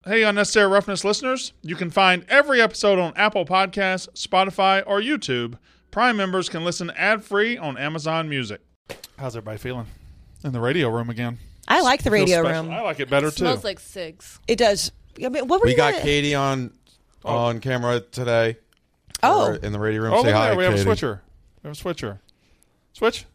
Hey, Unnecessary Roughness listeners, you can find every episode on Apple Podcasts, Spotify, or YouTube. Prime members can listen ad-free on Amazon Music. How's everybody feeling? In the radio room again. I like the radio special. room. I like it better, too. Smells like cigs. It does. I mean, what were We you got gonna- Katie on camera today. Oh. In the radio room. Oh, Say look at hi, that. We have a Katie. switcher. We have a switcher. Switch?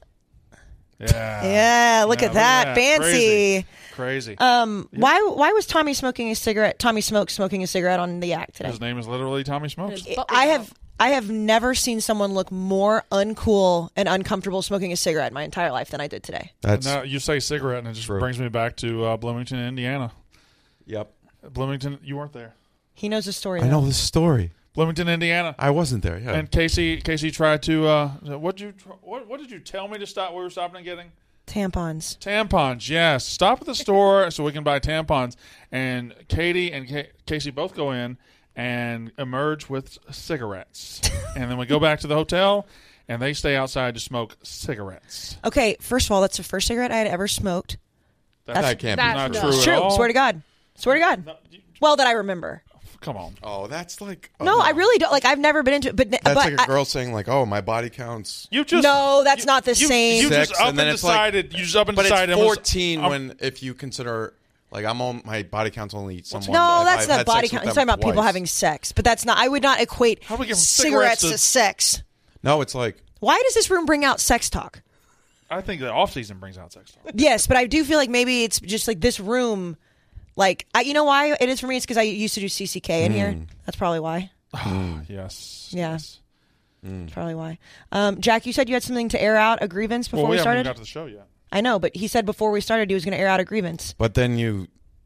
Yeah. Yeah, look at that. Fancy. Crazy. Why was Tommy smoking a cigarette? Tommy Smoke smoking a cigarette on the Yak today. His name is literally Tommy Smokes. His butt was I have never seen someone look more uncool and uncomfortable smoking a cigarette in my entire life than I did today. That's Now you say cigarette, and it just True. brings me back to Bloomington, Indiana. Yep. Bloomington, you weren't there. He knows the story. I know though. this story. Bloomington, Indiana. I wasn't there. Yeah. And Casey tried to. What did you tell me to stop? We were stopping and getting Tampons. tampons. Yes, stop at the store so we can buy tampons. And Katie and Casey both go in and emerge with cigarettes. And then we go back to the hotel, and they stay outside to smoke cigarettes. Okay, first of all, that's the first cigarette I had ever smoked. that can't be that's true. not It's true. true. at all? Swear to God. Swear to God. No, Well, that I remember. come on. Oh, that's like No, I really don't. Like, I've never been into it. But, That's but like a I- girl saying like, "Oh, my body counts." You just No, that's not the same. You Sex, just up and then and it's like- decided. You just up and But decided. it's it was- 14 I'm- when if you consider like I'm on my body count's only someone. no, if that's I've not had body sex with count. I'm them talking about people twice. having sex. But that's not. I would not equate How do we get from cigarettes cigarettes to sex. No, it's like Why does this room bring out sex talk? I think the off season brings out sex talk. Yes, but I do feel like maybe it's just like this room. Like, you know why it is for me? It's because I used to do CCK in here. That's probably why. Yes. Yeah. Yes. That's probably why. Jack, you said you had something to air out, a grievance before Well, we we haven't even started? got to the show yet. I know, but he said before we started he was going to air out a grievance. But then you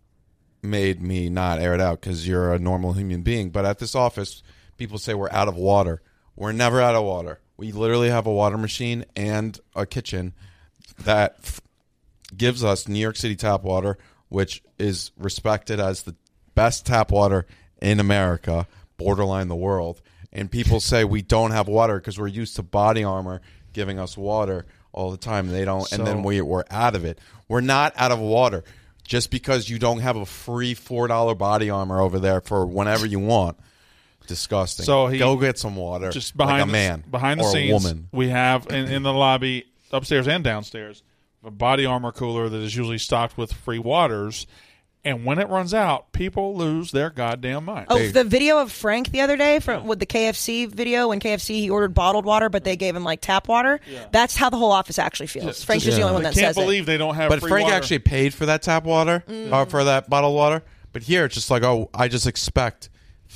made me not air it out because you're a normal human being. But at this office, people say we're out of water. We're never out of water. We literally have a water machine and a kitchen that gives us New York City tap water, which is respected as the best tap water in America, borderline the world. And people say we don't have water because we're used to Body Armor giving us water all the time. They don't, and then we're out of it. We're not out of water. Just because you don't have a free $4 Body Armor over there for whenever you want. Disgusting. So go get some water. Just behind like a man behind the or scenes, a woman. we have in the lobby, upstairs and downstairs, a Body Armor cooler that is usually stocked with free waters. And when it runs out, people lose their goddamn mind. Oh, the video of Frank the other day with the KFC video when KFC he ordered bottled water, but they gave him like tap water. Yeah. That's how the whole office actually feels. Frank's just the only one They that can't says believe they don't have But free Frank water. actually paid for that tap water, for that bottled water. But here it's just like, oh, I just expect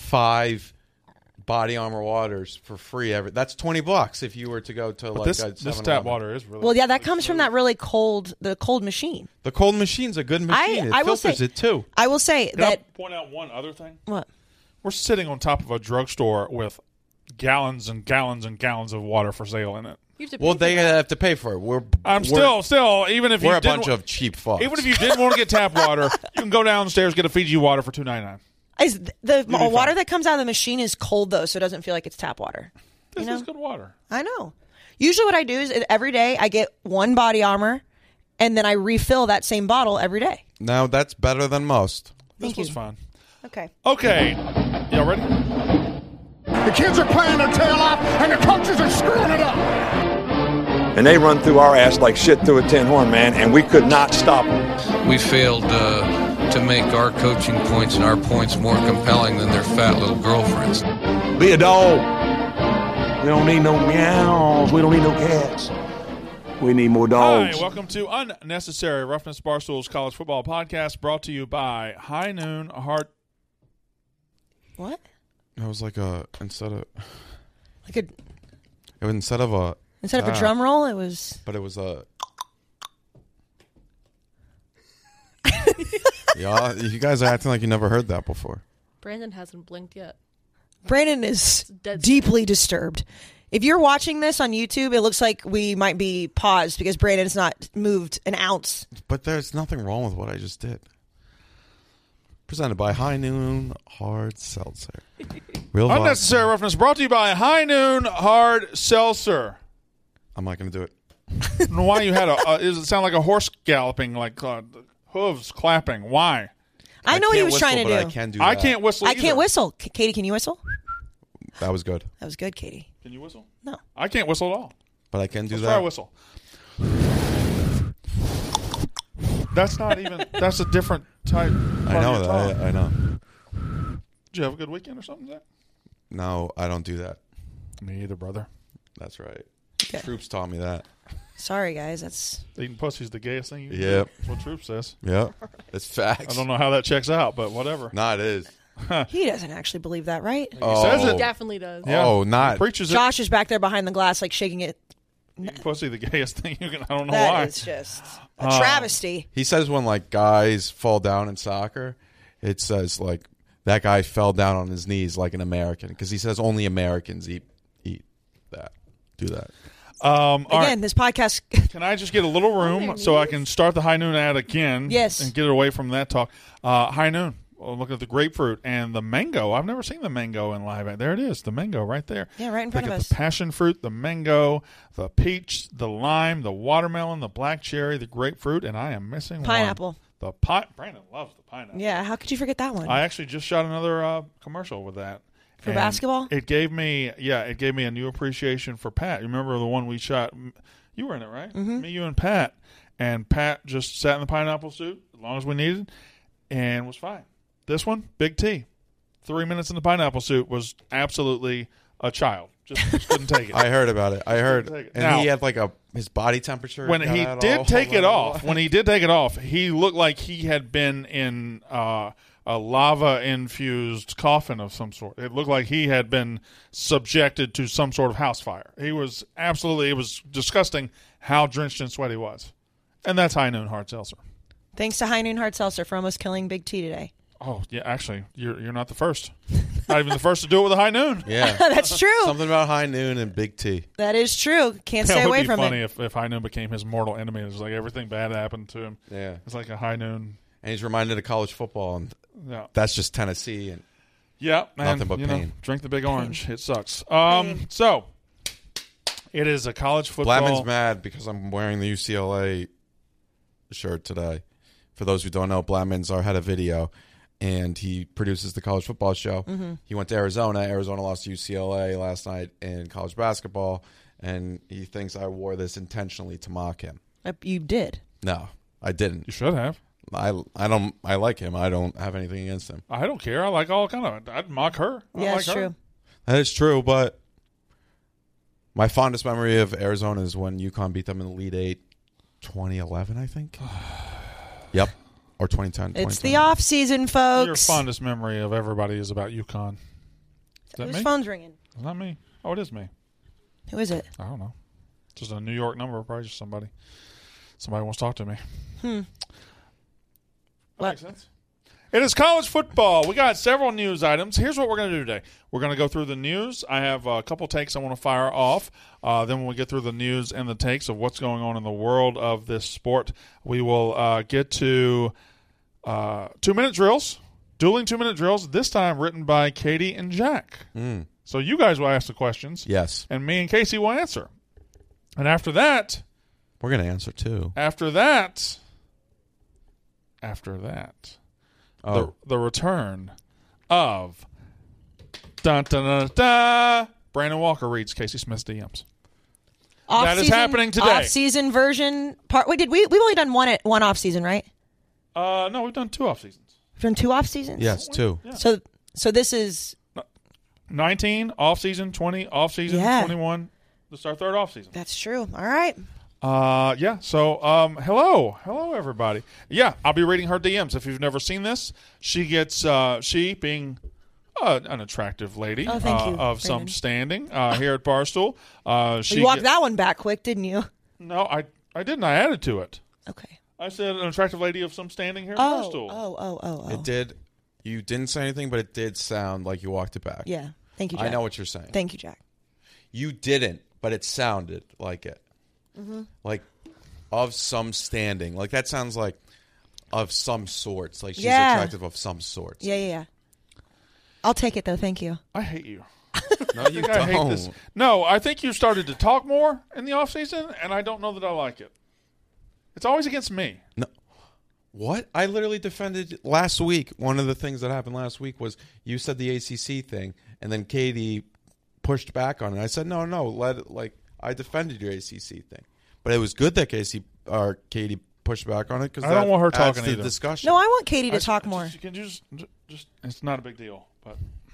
5 Body Armor waters for free. That's $20 if you were to go to this tap 7-Eleven. water is really Well, yeah, that comes from that really cold machine. The cold machine's a good machine. I It will filters say- it too. I will say Can I that point out one other thing? what? We're sitting on top of a drugstore with gallons and gallons and gallons of water for sale in it. You have to pay Well, for they that. have to pay for it. I'm still even if we're you a didn't bunch of cheap fucks. even if you didn't want to get tap water, you can go downstairs get a Fiji water for $2.99. Is the be water fine. that comes out of the machine is cold though, so it doesn't feel like it's tap water. This You know? is good water. I know. Usually, what I do is every day I get one Body Armor, and then I refill that same bottle every day. Now that's better than most. This Thank was you. fun. Okay. Okay, y'all ready? The kids are playing their tail off, and the coaches are screwing it up. And they run through our ass like shit through a tin horn, man, and we could not stop them. We failed to make our coaching points and our points more compelling than their fat little girlfriends. Be a dog. We don't need no meows. We don't need no cats. We need more dogs. Hi, welcome to Unnecessary Roughness Barstool's College Football Podcast, brought to you by High Noon Hard. What? It was like instead of Like instead of a drum roll, it was. but it was a. Yeah, you guys are acting like you never heard that before. Brandon hasn't blinked yet. Brandon is dead deeply disturbed. If you're watching this on YouTube, it looks like we might be paused because Brandon has not moved an ounce. But there's nothing wrong with what I just did. Presented by High Noon Hard Seltzer. Real vodka. Unnecessary Roughness brought to you by High Noon Hard Seltzer. I'm not going to do it. I don't know why you had does it sound like a horse galloping, like hooves clapping? Why? I know what he can't was trying to whistle, but do. I can do I that. can't whistle. I can't either. whistle. Katie, can you whistle? That was good, That was good, Katie. Can you whistle? No. I can't whistle at all. but I can do Let's try a that. whistle. That's not even. That's a different type. I know that. I know. Did you have a good weekend or something, Zach? No, I don't do that. Me either, brother. That's right. Okay. Troops taught me that. Sorry, guys. That's Eating pussy's the gayest thing you can do. Yep. That's what Troop says. Yeah, it's facts. I don't know how that checks out, but whatever. Nah, it is. he doesn't actually believe that, right? He says He it. definitely does. Yeah. Oh, not. He preaches Josh is back there behind the glass, like shaking it. it. Eating pussy the gayest thing you can. I don't know That why. is just a travesty. He says when like guys fall down in soccer, it says like that guy fell down on his knees like an American because he says only Americans eat that, do that. All right. Again, this podcast. Can I just get a little room so I can start the high noon ad again? Yes. And get it away from that talk. High noon. Well, look at the grapefruit and the mango. I've never seen the mango in live. There it is, the mango right there. Yeah, right in front Look of at us. the passion fruit, the mango, the peach, the lime, the watermelon, the black cherry, the grapefruit, and I am missing Pineapple. one. Brandon loves the pineapple. Yeah, how could you forget that one? I actually just shot another commercial with that. For And basketball? It gave me a new appreciation for Pat. You remember the one we shot? You were in it, right? Mm-hmm. Me, you, and Pat. And Pat just sat in the pineapple suit as long as we needed and was fine. This one, Big T. 3 minutes in the pineapple suit was absolutely a child. Just couldn't take it. I heard about it. I heard, Take it. and Now- he had like his body temperature. When got he at did all. take it off, he looked like he had been in a lava-infused coffin of some sort. It looked like he had been subjected to some sort of house fire. He was it was disgusting how drenched in sweat he was. And that's High Noon Hard Seltzer. Thanks to High Noon Hard Seltzer for almost killing Big T today. Oh, yeah, actually, you're not the first. Not even the first to do it with a High Noon. Yeah, That's true. something about High Noon and Big T. That is true. Can't That stay would away be from funny it. if High Noon became his mortal enemy. It's like everything bad happened to him. Yeah, It's like a High Noon. and he's reminded of college football, and Yeah. that's just Tennessee. And Yeah, man. Nothing but pain. Drink the big orange. It sucks. So it is a college football. Blackman's mad because I'm wearing the UCLA shirt today. For those who don't know, Blackman's our head of video, and he produces the college football show. Mm-hmm. He went to Arizona. Arizona lost to UCLA last night in college basketball, and he thinks I wore this intentionally to mock him. You did. No, I didn't. You should have. I don't. I like him. I don't have anything against him. I don't care. I like all kind of. I'd mock her. I Yeah, like it's her. true. That is true, but my fondest memory of Arizona is when UConn beat them in the Elite Eight, 2011, I think. Yep, or 2010. It's 2010. the off season, Your folks. fondest memory of everybody is about UConn. Is that Whose me? phone's ringing? Is that me? Oh, it is me. Who is it? I don't know. Just a New York number. Probably just somebody. Somebody wants to talk to me. That What? makes sense. It is college football. We got several news items. Here's what we're going to do today. We're going to go through the news. I have a couple takes I want to fire off. Then when we get through the news and the takes of what's going on in the world of this sport, we will get to 2-minute drills, dueling 2-minute drills, this time written by Katie and Jack. So you guys will ask the questions, Yes, and me and Casey will answer. And after that, we're gonna answer too. the return of dun, dun, dun, dun, Brandon Walker reads Casey Smith's DMs. That is happening today. Off season version part. Wait, we've only done one off season, right? No, we've done 2 off seasons. We've done 2 off seasons. Yes, too. So this is 19 off season, 20 off season, Yeah. 21. This is our 3rd off season. that's true. All right. Yeah. So, hello, everybody. Yeah, I'll be reading her DMs. If you've never seen this, she gets she being an attractive lady Oh, thank you, of some Brandon. standing here at Barstool. She You walked get- that one back quick, didn't you? No, I didn't. I added to it. Okay. I said an attractive lady of some standing here at Oh, Barstool. oh. It did. You didn't say anything, but it did sound like you walked it back. Yeah. Thank you, Jack. I know what you're saying. Thank you, Jack. You didn't, but it sounded like it. Mm-hmm. Like of some standing. Like that sounds like of some sorts. Like she's Yeah. attractive of some sorts. Yeah. I'll take it though. Thank you. I hate you. No, you I hate don't. this. No, I think you started to talk more in the off season, and I don't know that I like it. It's always against me. No. What? I literally defended last week. One of the things that happened last week was you said the ACC thing, and then Katie pushed back on it. I said, no, I defended your ACC thing. But it was good that Katie pushed back on it because I don't want her talking to the either. discussion. No, I want Katie to talk more. Can you just, it's not a big deal, but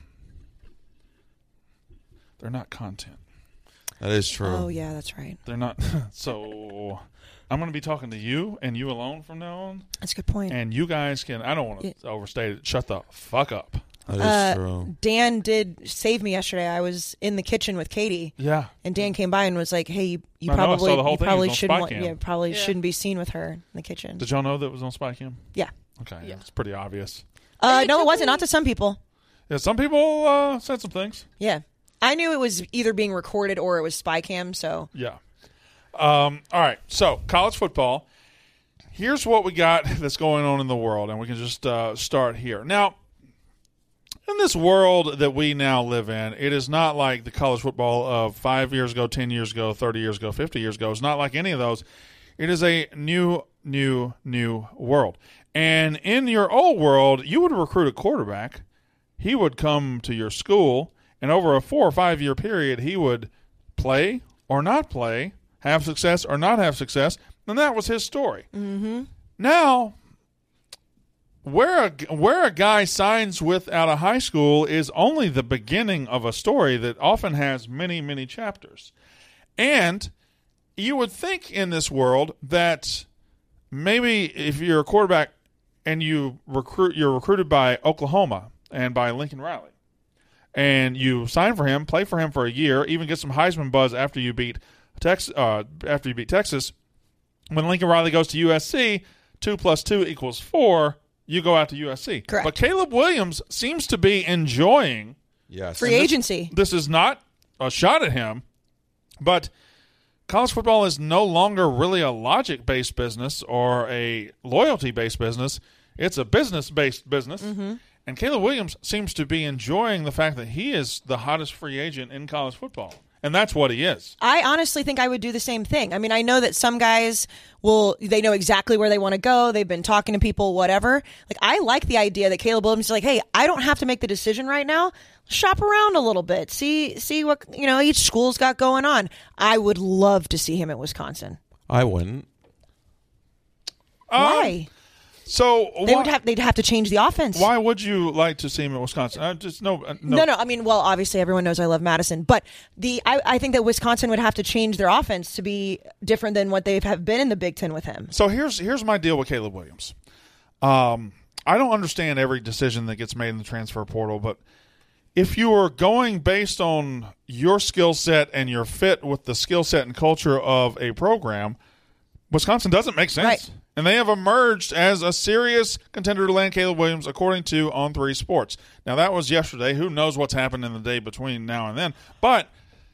they're not content. That is true. Oh, yeah, that's right. They're not. So I'm going to be talking to you and you alone from now on. That's a good point. And you guys can, I don't want to overstate it, shut the fuck up. That is true. Dan did save me yesterday. I was in the kitchen with Katie. Yeah. And Dan came by and was like, "Hey, you I know, I saw the whole you thing. probably It was on shouldn't, Spy Cam. shouldn't be seen with her in the kitchen." Did y'all know that it was on Spy Cam? Yeah. Okay. Yeah. It's pretty obvious. No, it wasn't. Not to some people. Yeah, some people said some things. Yeah. I knew it was either being recorded or it was spy cam, so. Yeah. All right. So, college football. Here's what we got that's going on in the world, and we can just start here. Now, in this world that we now live in, it is not like the college football of 5 years ago, 10 years ago, 30 years ago, 50 years ago. It's not like any of those. It is a new world. And in your old world, you would recruit a quarterback. He would come to your school, and over a 4 or 5 year period, he would play or not play, have success or not have success, and that was his story. Mm-hmm. Now, where a guy signs with out of high school is only the beginning of a story that often has many, many chapters. And you would think in this world that maybe if you're a quarterback and you're recruited by Oklahoma and by Lincoln Riley, and you sign for him, play for him for a year, even get some Heisman buzz after you beat Texas. When Lincoln Riley goes to USC, 2 + 2 = 4. You go out to USC. Correct. But Caleb Williams seems to be enjoying free agency. This is not a shot at him, but college football is no longer really a logic-based business or a loyalty-based business. It's a business-based business. Mm-hmm. And Caleb Williams seems to be enjoying the fact that he is the hottest free agent in college football. And that's what he is. I honestly think I would do the same thing. I mean, I know that some guys they know exactly where they want to go. They've been talking to people, whatever. Like, I like the idea that Caleb Williams is like, hey, I don't have to make the decision right now. Shop around a little bit. See what, each school's got going on. I would love to see him at Wisconsin. I wouldn't. Why? So they'd have to change the offense. Why would you like to see him at Wisconsin? No. I mean, well, obviously everyone knows I love Madison, but I think that Wisconsin would have to change their offense to be different than what they have been in the Big Ten with him. So here's my deal with Caleb Williams. I don't understand every decision that gets made in the transfer portal, but if you are going based on your skill set and your fit with the skill set and culture of a program, Wisconsin doesn't make sense. Right. And they have emerged as a serious contender to land Caleb Williams, according to On3 Sports. Now, that was yesterday. Who knows what's happened in the day between now and then. But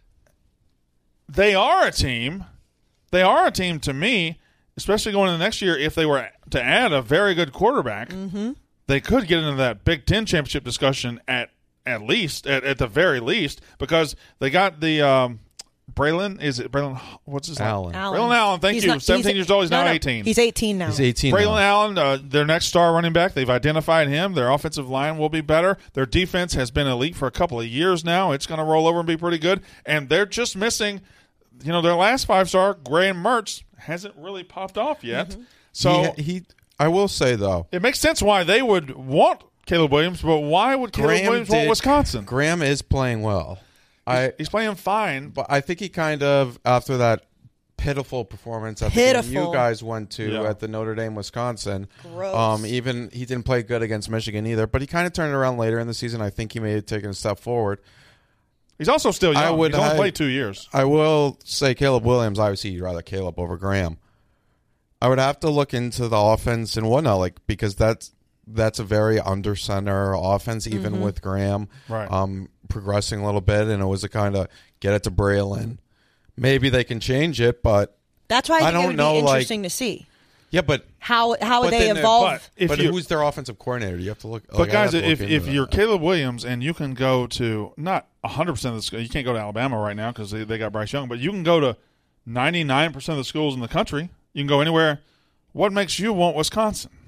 they are a team. They are a team to me, especially going into next year, if they were to add a very good quarterback, mm-hmm. they could get into that Big Ten championship discussion at the very least, because they got the Braylon, is it Braylon? What's his name? Allen. Braylon Allen, thank you. 17 years old. He's now 18. He's 18 now. He's 18 Braylon now. Allen, their next star running back, they've identified him. Their offensive line will be better. Their defense has been elite for a couple of years now. It's going to roll over and be pretty good. And they're just missing, their last 5-star, Graham Mertz, hasn't really popped off yet. Mm-hmm. So I will say, though, it makes sense why they would want Caleb Williams, but why would Caleb Williams want Wisconsin? Graham is playing well. He's playing fine. But I think he kind of, after that pitiful performance at the game you guys went to at the Notre Dame, Wisconsin, gross. Even he didn't play good against Michigan either, but he kind of turned it around later in the season. I think he may have taken a step forward. He's also still young. He's only played 2 years. I will say Caleb Williams, obviously you'd rather Caleb over Graham. I would have to look into the offense and whatnot, because that's a very under center offense, even mm-hmm. with Graham. Right. Progressing a little bit, and it was a kind of get it to Braylon. Maybe they can change it, but that's why I think it would know, be interesting to see. Yeah, but how they evolve. But who's their offensive coordinator? You have to look. But guys, if you're Caleb Williams and you can go to not 100% of the school, you can't go to Alabama right now because they got Bryce Young, but you can go to 99% of the schools in the country. You can go anywhere. What makes you want Wisconsin?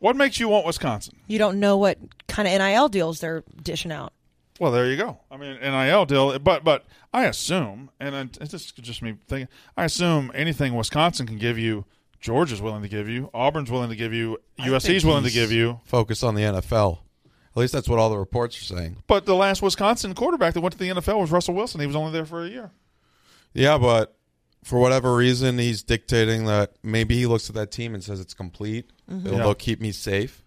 What makes you want Wisconsin? You don't know what kind of NIL deals they're dishing out. Well, there you go. I mean, NIL deal, but I assume, and it's just me thinking, I assume anything Wisconsin can give you, Georgia's willing to give you, Auburn's willing to give you, USC's willing to give you. Focus on the NFL. At least that's what all the reports are saying. But the last Wisconsin quarterback that went to the NFL was Russell Wilson. He was only there for a year. Yeah, but for whatever reason, he's dictating that maybe he looks at that team and says it's complete. They'll keep me safe.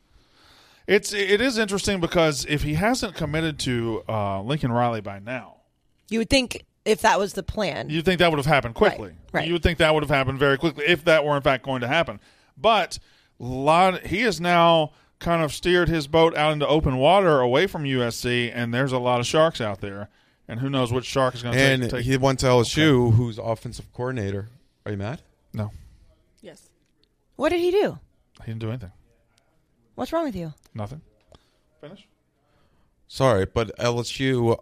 It is interesting because if he hasn't committed to Lincoln Riley by now, You would think if that was the plan. you'd think that would have happened quickly. Right. You would think that would have happened very quickly if that were in fact going to happen. But he has now kind of steered his boat out into open water away from USC, and there's a lot of sharks out there. And who knows which shark is going to And take. he went to LSU, who's offensive coordinator. Are you mad? No, Yes. What did he do? he didn't do anything. What's wrong with you? Nothing. Finish. Sorry, but LSU's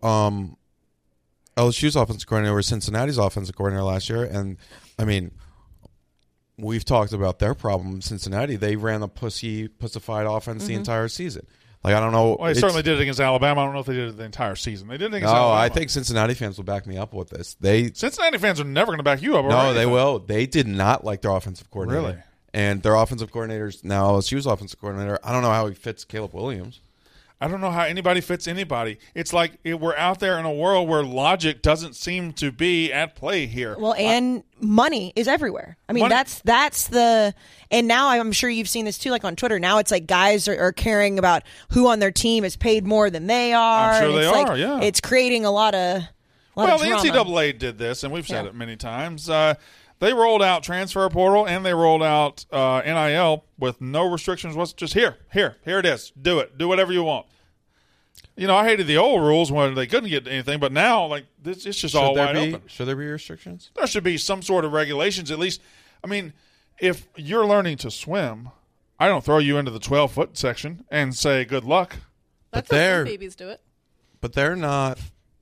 offensive coordinator was Cincinnati's offensive coordinator last year, and I mean, we've talked about their problem. Cincinnati, they ran a pussified offense the entire season. Like, I don't know. Well, they certainly did it against Alabama. I don't know if they did it the entire season. They did it against No, Alabama. I think Cincinnati fans will back me up with this. Cincinnati fans are never going to back you up. No, they will. They did not like their offensive coordinator. Really? And their offensive coordinator's now LSU's offensive coordinator. I don't know how he fits Caleb Williams. I don't know how anybody fits anybody. It's like we're out there in a world where logic doesn't seem to be at play here. Well, and money is everywhere. I mean, Money- that's the, and now I'm sure you've seen this too, like on Twitter. Now it's like guys are caring about who on their team is paid more than they are. I'm sure and they it's like, are, yeah. It's creating a lot of Well, the drama. NCAA did this, and we've said Yeah. it many times. They rolled out transfer portal and they rolled out NIL with no restrictions. Was just here it is. Do it. Do whatever you want. You know, I hated the old rules when they couldn't get anything, but now, like, it's just all wide open. Should there be restrictions? There should be some sort of regulations, at least. I mean, if you're learning to swim, I don't throw you into the 12-foot section and say good luck. That's But how they're- some babies do it. But they're not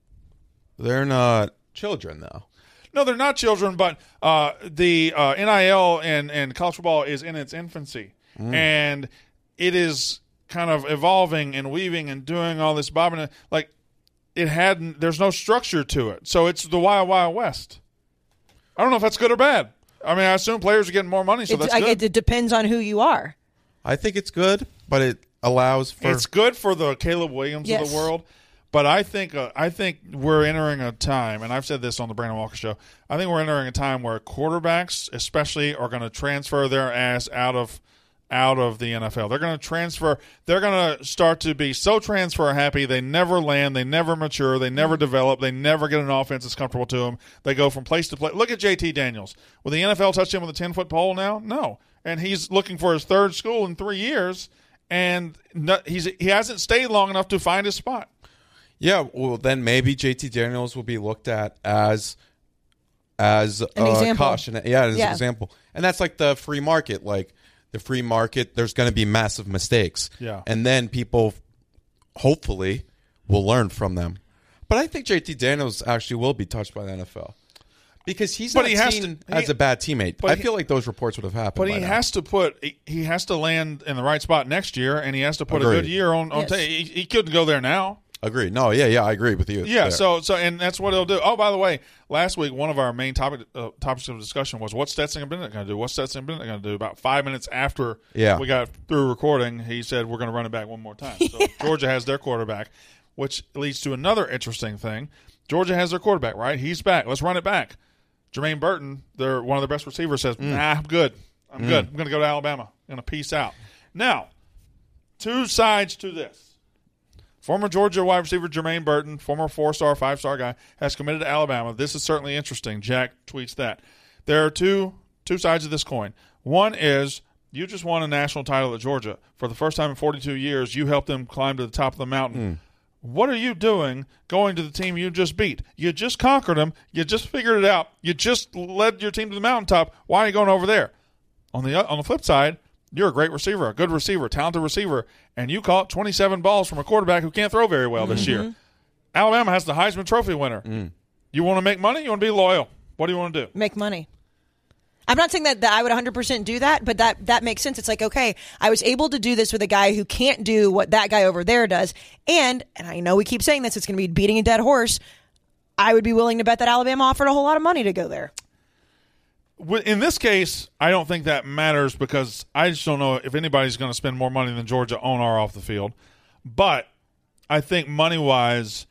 children, though. No, they're not children, but the NIL and college football is in its infancy. And it is kind of evolving and weaving and doing all this bobbing. Like, there's no structure to it. So it's the Wild Wild West. I don't know if that's good or bad. I mean, I assume players are getting more money, so that's good. It depends on who you are. I think it's good, but it allows for It's good for the Caleb Williams of Yes. the world. But I think we're entering a time, and I've said this on the Brandon Walker Show, I think we're entering a time where quarterbacks especially are going to transfer their ass out of the NFL. They're going to transfer. They're going to start to be so transfer happy. They never land. They never mature. They never develop. They never get an offense that's comfortable to them. They go from place to place. Look at JT Daniels. Will the NFL touch him with a 10-foot pole now? No. And he's looking for his third school in 3 years, and he hasn't stayed long enough to find his spot. Yeah, well, then maybe JT Daniels will be looked at as An example. caution. Yeah, as an Yeah. example. And that's like the free market. Like the free market, there's going to be massive mistakes. Yeah. And then people hopefully will learn from them. But I think JT Daniels actually will be touched by the NFL. Because he's But not he has seen to- as a bad teammate. but I he- feel like those reports would have happened. But by he now. has to land in the right spot next year, and he has to put a Agreed. good year on Yes. he couldn't go there now. Agreed. No, yeah, I agree with you. Yeah, there. so and that's what he'll do. Oh, by the way, last week one of our main topics of discussion was what's Stetson Bennett going to do? What's Stetson Bennett going to do? About 5 minutes after we got through recording, he said we're going to run it back one more time. So Georgia has their quarterback, which leads to another interesting thing. Georgia has their quarterback, right? He's back. Let's run it back. Jermaine Burton, one of their best receivers, says, "Nah, I'm good. I'm good. I'm going to go to Alabama. I'm going to peace out." Now, two sides to this. Former Georgia wide receiver Jermaine Burton, former 4-star, 5-star guy, has committed to Alabama. This is certainly interesting. Jack tweets that. There are two sides of this coin. One is you just won a national title at Georgia. For the first time in 42 years, you helped them climb to the top of the mountain. What are you doing going to the team you just beat? You just conquered them. You just figured it out. You just led your team to the mountaintop. Why are you going over there? On the flip side, you're a great receiver, a good receiver, talented receiver, and you caught 27 balls from a quarterback who can't throw very well this year. Alabama has the Heisman Trophy winner. You want to make money? You want to be loyal? What do you want to do? Make money. I'm not saying that I would 100% do that, but that makes sense. It's like, okay, I was able to do this with a guy who can't do what that guy over there does. And I know we keep saying this, it's going to be beating a dead horse. I would be willing to bet that Alabama offered a whole lot of money to go there. In this case, I don't think that matters because I just don't know if anybody's going to spend more money than Georgia on or off the field. But I think money-wise,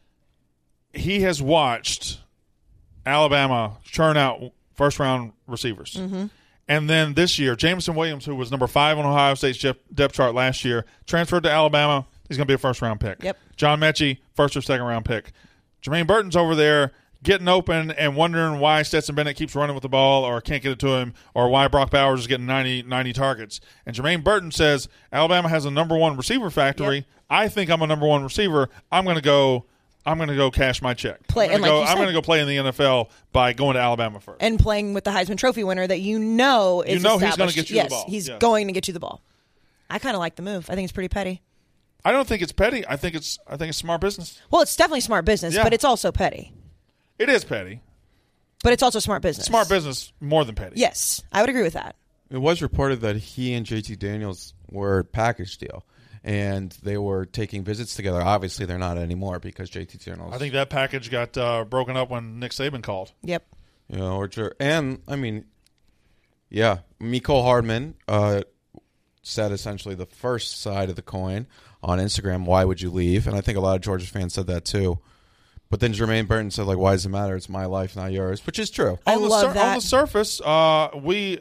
he has watched Alabama churn out first-round receivers. Mm-hmm. And then this year, Jameson Williams, who was number 5 on Ohio State's depth chart last year, transferred to Alabama. He's going to be a first-round pick. Yep. John Mechie, first or second-round pick. Jermaine Burton's over there getting open and wondering why Stetson Bennett keeps running with the ball or can't get it to him or why Brock Bowers is getting 90 targets. And Jermaine Burton says, Alabama has a number 1 receiver factory. Yep. I think I'm a number 1 receiver. I'm going to go cash my check. I'm going to go play in the NFL by going to Alabama first. And playing with the Heisman Trophy winner that is he's going to get you the ball. He's going to get you the ball. I kind of like the move. I think it's pretty petty. I don't think it's petty. I think it's smart business. Well, it's definitely smart business, but it's also petty. It is petty. But it's also smart business. Smart business more than petty. Yes, I would agree with that. It was reported that he and JT Daniels were a package deal, and they were taking visits together. Obviously, they're not anymore because JT Daniels. I think that package got broken up when Nick Saban called. Yep. And I mean, yeah, Mecole Hardman said essentially the first side of the coin on Instagram. Why would you leave? And I think a lot of Georgia fans said that too. But then Jermaine Burton said, like, why does it matter? It's my life, not yours, which is true. I love that. On the surface, we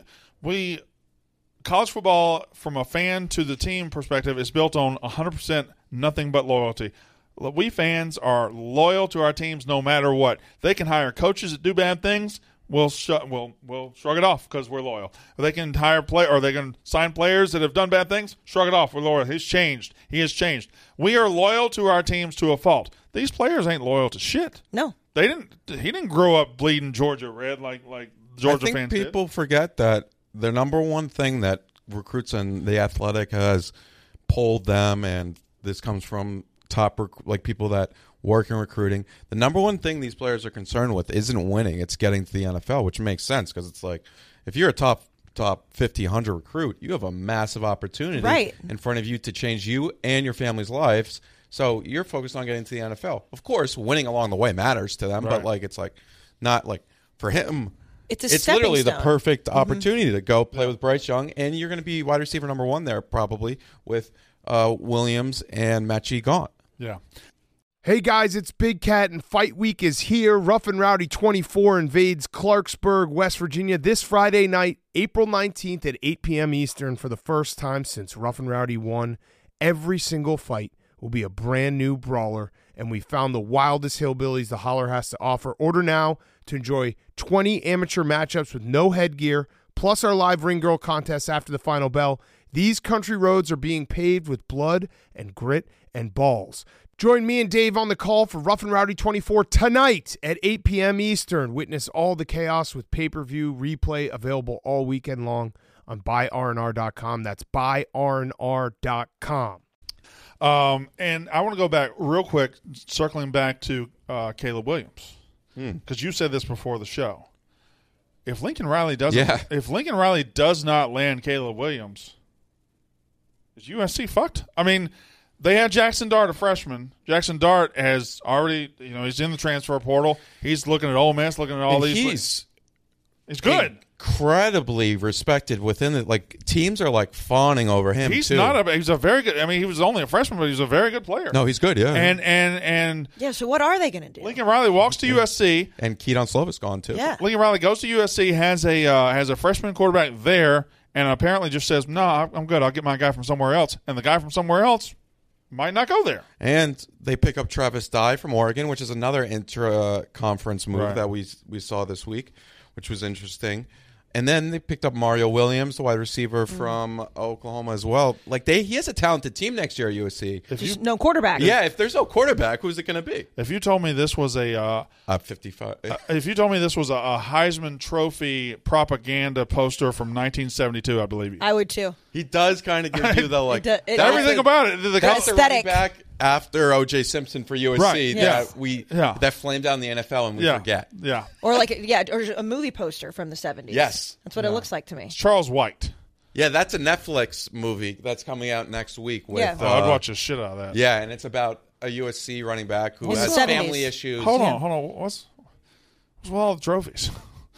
college football, from a fan to the team perspective, is built on 100% nothing but loyalty. We fans are loyal to our teams no matter what. They can hire coaches that do bad things. We'll shrug it off because we're loyal. They can they can sign players that have done bad things. Shrug it off. We're loyal. He's changed. He has changed. We are loyal to our teams to a fault. These players ain't loyal to shit. No, they didn't. He didn't grow up bleeding Georgia red like Georgia fans did. I think people forget that the number one thing that recruits in the Athletic has pulled them, and this comes from top people that work in recruiting. The number one thing these players are concerned with isn't winning; it's getting to the NFL, which makes sense because it's like if you're a top 50, 100 recruit, you have a massive opportunity in front of you to change you and your family's lives. So you're focused on getting to the NFL. Of course, winning along the way matters to them, but it's not for him. It's literally the perfect opportunity to go play with Bryce Young, and you're going to be wide receiver number 1 there probably with Williams and Mechie gone. Yeah. Hey guys, it's Big Cat, and Fight Week is here. Rough and Rowdy 24 invades Clarksburg, West Virginia this Friday night, April 19th at 8 p.m. Eastern. For the first time since Rough and Rowdy won, every single fight will be a brand new brawler, and we found the wildest hillbillies the Holler has to offer. Order now to enjoy 20 amateur matchups with no headgear, plus our live ring girl contest after the final bell. These country roads are being paved with blood and grit and balls. Join me and Dave on the call for Rough and Rowdy 24 tonight at 8 p.m. Eastern. Witness all the chaos with pay-per-view replay available all weekend long on buyrnr.com. That's buyrnr.com. And I want to go back real quick, circling back to Caleb Williams, because you said this before the show. If Lincoln Riley does not land Caleb Williams, is USC fucked? I mean, they had Jackson Dart, a freshman. Jackson Dart has already, he's in the transfer portal. He's looking at Ole Miss, looking at all these. He's good. Incredibly respected within it. Teams are fawning over him. He's too. He's a very good. I mean, he was only a freshman, but he's a very good player. No, he's good. Yeah. And yeah. So what are they going to do? Lincoln Riley walks to USC, and Keaton Slovis gone too. Yeah. Lincoln Riley goes to USC, has a freshman quarterback there, and apparently just says, "No, I'm good. I'll get my guy from somewhere else." And the guy from somewhere else might not go there. And they pick up Travis Dye from Oregon, which is another intra-conference move that we saw this week, which was interesting. And then they picked up Mario Williams, the wide receiver from Oklahoma as well. He has a talented team next year at USC. Just no quarterback. Yeah, if there's no quarterback, who's it going to be? If you told me this was a 55. If you told me this was a Heisman Trophy propaganda poster from 1972, I believe you. I would too. He does kind of give you the everything about it. The aesthetic. after O.J. Simpson for USC Right, that flamed down the NFL and we forget. Yeah. Or or a movie poster from the 70s. Yes. That's what it looks like to me. It's Charles White. Yeah, that's a Netflix movie that's coming out next week. With, Yeah. I'd watch the shit out of that. Yeah, and it's about a USC running back who In the has 70s. family issues. Hold on. What's with all the trophies?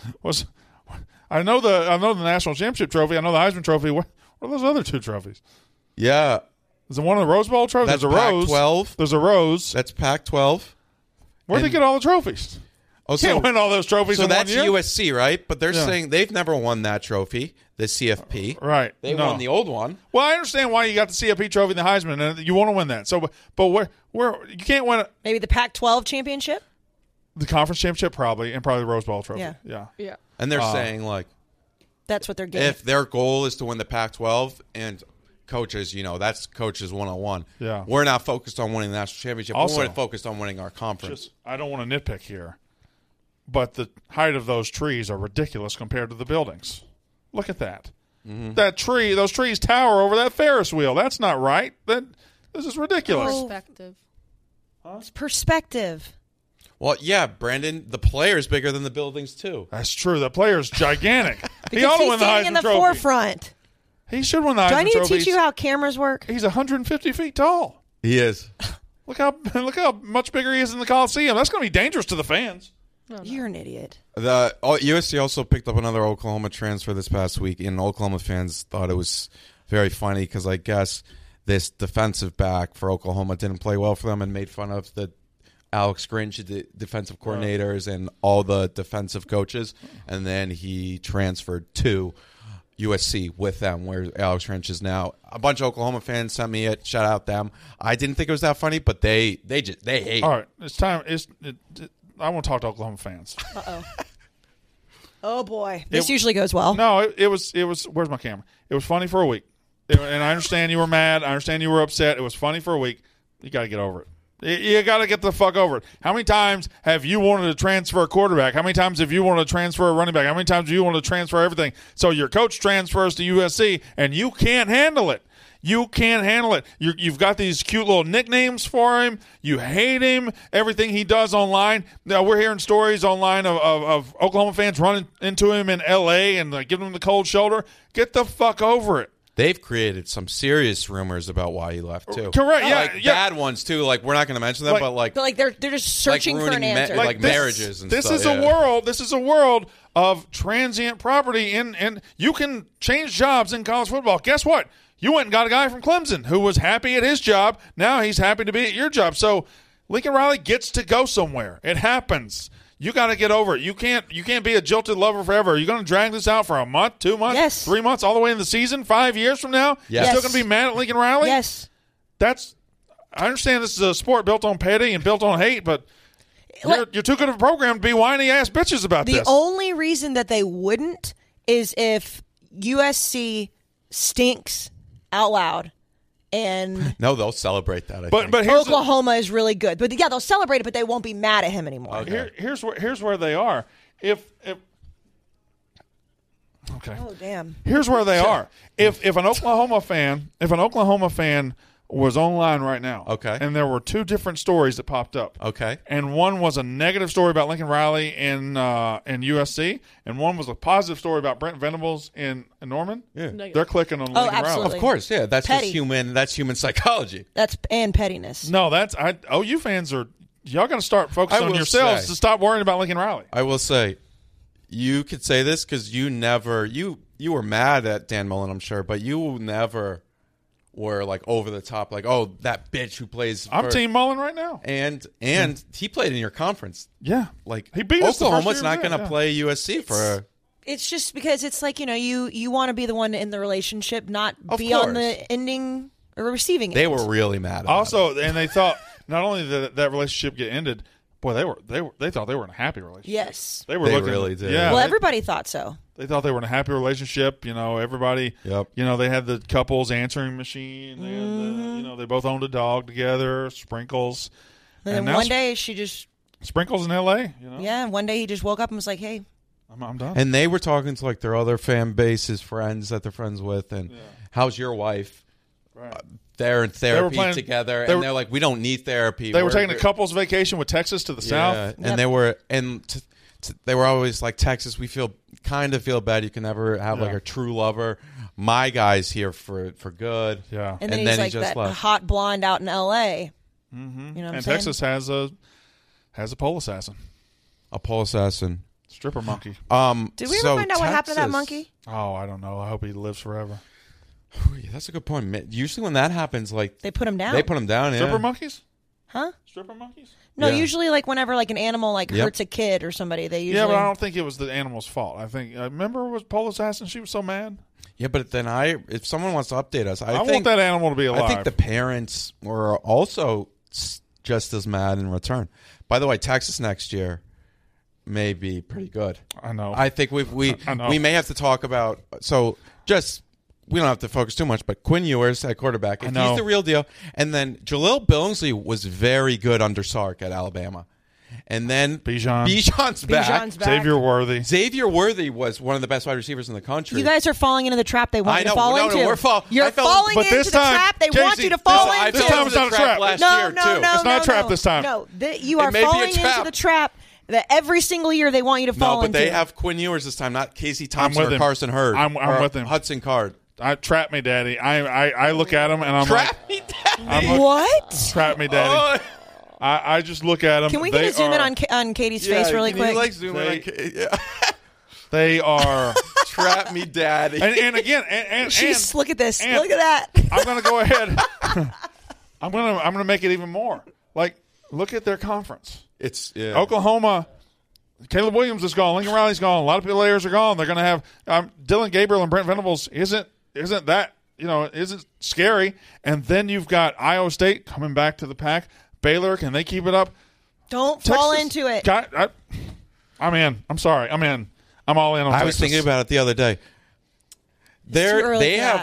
I know the national championship trophy. I know the Heisman Trophy. What are those other 2 trophies? Yeah. Is it one of the Rose Bowl trophies? That's There's a rose. Pac-12. There's a rose. That's Pac-12. Where'd they get all the trophies? Oh, Can't win all those trophies so in that's one year? USC, right? But they're saying they've never won that trophy, the CFP. Right. They won the old one. Well, I understand why you got the CFP trophy and the Heisman, and you want to win that. So, but where you can't win it. Maybe the Pac-12 championship? The conference championship probably, and probably the Rose Bowl trophy. Yeah. Yeah. And they're saying, like, That's what they're getting. if their goal is to win the Pac-12 and coaches, that's coaches 101. Yeah. We're not focused on winning the national championship. Also- We're focused on winning our conference. I don't want to nitpick here, but the height of those trees are ridiculous compared to the buildings. Look at that. Mm-hmm. Those trees tower over that Ferris wheel. That's not right. This is ridiculous. Perspective. It's perspective. Well, yeah, Brandon, the player's bigger than the buildings, too. That's true. The player's gigantic. He Because ought to he's win the standing Heisman in the Trophy. forefront. He should win the Heisman Do I need to Trophy. teach you how cameras work? He's 150 feet tall. He is. Look how much bigger he is in the Coliseum. That's going to be dangerous to the fans. You're an idiot. USC also picked up another Oklahoma transfer this past week, and Oklahoma fans thought it was very funny because I guess this defensive back for Oklahoma didn't play well for them and made fun of the Alex Grinch, the defensive coordinators, and all the defensive coaches, and then he transferred to USC with them, where Alex Grinch is now. A bunch of Oklahoma fans sent me it. Shout out them. I didn't think it was that funny, but they hate. All right, it's time. I want to talk to Oklahoma fans. Uh-oh. Oh, boy. This usually goes well. No, it was. Where's my camera? It was funny for a week, and I understand you were mad. I understand you were upset. It was funny for a week. You got to get over it. You got to get the fuck over it. How many times have you wanted to transfer a quarterback? How many times have you wanted to transfer a running back? How many times do you want to transfer everything? So your coach transfers to USC, and you can't handle it. You can't handle it. You've got these cute little nicknames for him. You hate him. Everything he does online. Now, we're hearing stories online of Oklahoma fans running into him in L.A. and giving him the cold shoulder. Get the fuck over it. They've created some serious rumors about why he left too. Correct. Yeah, like bad ones too. Like we're not going to mention them, but they're just searching for an answer. Like marriages and this stuff. This is a world of transient property, and you can change jobs in college football. Guess what? You went and got a guy from Clemson who was happy at his job. Now he's happy to be at your job. So Lincoln Riley gets to go somewhere. It happens. You got to get over it. You can't be a jilted lover forever. You're going to drag this out for a month, 2 months, Yes. 3 months, all the way in the season, 5 years from now? Yes. You're still going to be mad at Lincoln Riley? Yes. I understand this is a sport built on petty and built on hate, but you're too good of a program to be whiny-ass bitches about this. The only reason that they wouldn't is if USC stinks out loud. And no, they'll celebrate that. I but think. here's Oklahoma is really good. But yeah, they'll celebrate it, but they won't be mad at him anymore. Okay. Here's where they are. Okay. Oh damn. Here's where they are. If an Oklahoma fan was online right now, okay, and there were 2 different stories that popped up, okay, and one was a negative story about Lincoln Riley in USC, and one was a positive story about Brent Venables in Norman. Yeah, they're clicking on Lincoln absolutely. Riley. Of course, yeah. That's Petty. just human. That's human psychology. And pettiness. No, OU fans are y'all got to start focusing on yourselves to stop worrying about Lincoln Riley. I will say, you could say this because you never you were mad at Dan Mullen, I'm sure, but you never were like over the top, like, oh, that bitch who plays. I'm Team Mullen right now, and he played in your conference. Yeah, like he beat us. Oklahoma's not going to play USC for. It's just because it's like, you want to be the one in the relationship, not be course. on the ending or receiving They end. were really mad. About Also, it. and they thought not only did that relationship get ended, boy, they thought they were in a happy relationship. Yes. They really did. Yeah, Well, everybody thought so. they thought they were in a happy relationship. Everybody. Yep. They had the couples answering machine. They had the, they both owned a dog together. Sprinkles. And then now one day she just, Sprinkles in L.A. yeah, one day he just woke up and was like, hey. I'm done. And they were talking to like their other fan base, his friends that they're friends with, and how's your wife? they're in therapy playing- together, they and were- they're like, we don't need therapy. They were We're- taking a couple's vacation with Texas to the south. and they were they were always like, Texas, we kind of feel bad. You can never have like Yeah. a true lover. My guy's here for good. Yeah. And then And he's then he like just that left. hot blonde out in L.A. Mm-hmm. You know what I'm And saying? Texas has a pole assassin, A pole assassin. stripper monkey. Did we ever so find out what happened to that Texas- monkey? Oh, I don't know. I hope he lives forever. Yeah, that's a good point. Usually when that happens, like They put him down. they put him down. Yeah. Stripper monkeys? Huh? Stripper monkeys? No, Yeah. usually like whenever like an animal like Yep. hurts a kid or somebody, they usually. Yeah, but I don't think it was the animal's fault. I think remember with pole assassin, she was so mad. Yeah, but then if someone wants to update us, I want think that animal to be alive. I think the parents were also just as mad in return. By the way, Texas next year may be pretty good. I know. I think we I know. we may have to talk about we don't have to focus too much, but Quinn Ewers at quarterback, if know. he's the real deal. And then Jaleel Billingsley was very good under Sark at Alabama. And then Bijan's back. Bijan's back. Xavier Worthy. Xavier Worthy was one of the best wide receivers in the country. You guys are falling into the trap they want I you to know. fall No, into. no, we're You're I fell- falling but into this the time, trap they want Casey, you to fall I into. This time it's not a trap. last No, year, no, too. no, It's not a trap no. this time. No, you are may be a falling trap. into the trap that every single year they want you to fall No, but into. they have Quinn Ewers this time, not Casey Thompson with or him. Carson Hurd. I'm or with him. Hudson Card. Trap me, daddy. I look at him and I'm Trap like, me, Daddy. I'm like, What? trap me, daddy. I just look at them. Can we get a zoom in on Katie's face really can you, quick? like, zoom in They- on They are. Trap me, Daddy. and again, and She's look at this. and- Look at that. I'm gonna go ahead. I'm gonna make it even more. Like, look at their conference. It's Oklahoma. Caleb Williams is gone. Lincoln Riley's gone. A lot of players are gone. They're going to have Dylan Gabriel and Brent Venables. Isn't that isn't scary? And then you've got Iowa State coming back to the pack. Baylor, can they keep it up? Don't fall Texas into it. I'm in. I'm sorry. I'm in. I'm all in on I Texas. was thinking about it the other day. too early for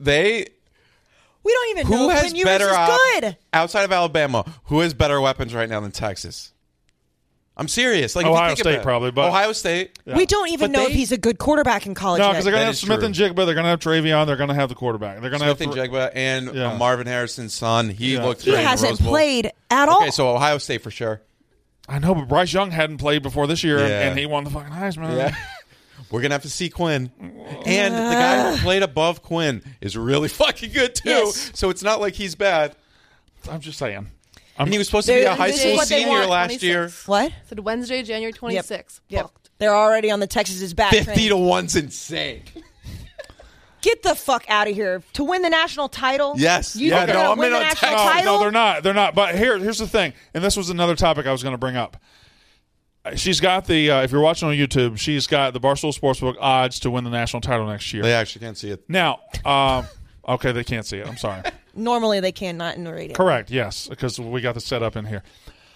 We don't even know who if has Quinn Ewers better is good. outside of Alabama? Who has better weapons right now than Texas? I'm serious. Like if you Ohio think State about it. probably, but Ohio State. We don't even But know if they- he's a good quarterback in college No, yet. because they're going to That have is Smith true. and Jigba. They're going to have Travion. They're going to have the quarterback. They're going to Smith have and Jigba and Yeah. Marvin Harrison's son. He Yeah. looked He great in the hasn't Rose Bowl. played at all. Okay, so Ohio State for sure. I know, but Bryce Young hadn't played before this year, Yeah. and he won the fucking Heisman. Yeah. We're going to have to see Quinn. And the guy who played above Quinn is really fucking good, too. Yes. So it's not like he's bad. I'm just saying. And he was supposed to be a high This is school what they senior want, last year. 26. What? Said Wednesday, January 26th. Yep. Booked. They're already on the Texas's back 50 train. to 1's insane. Get the fuck out of here. To win the national title? Yes. You Yeah, think they're no, going I'm to win in the on national Texas. title? No, they're not. They're not. But here's the thing, and this was another topic I was going to bring up. She's got the if you're watching on YouTube, she's got the Barstool Sportsbook odds to win the national title next year. They actually can't see it. Now, okay, they can't see it. I'm sorry. Normally they can, not in the radio. Correct. Yes, because we got the setup in here.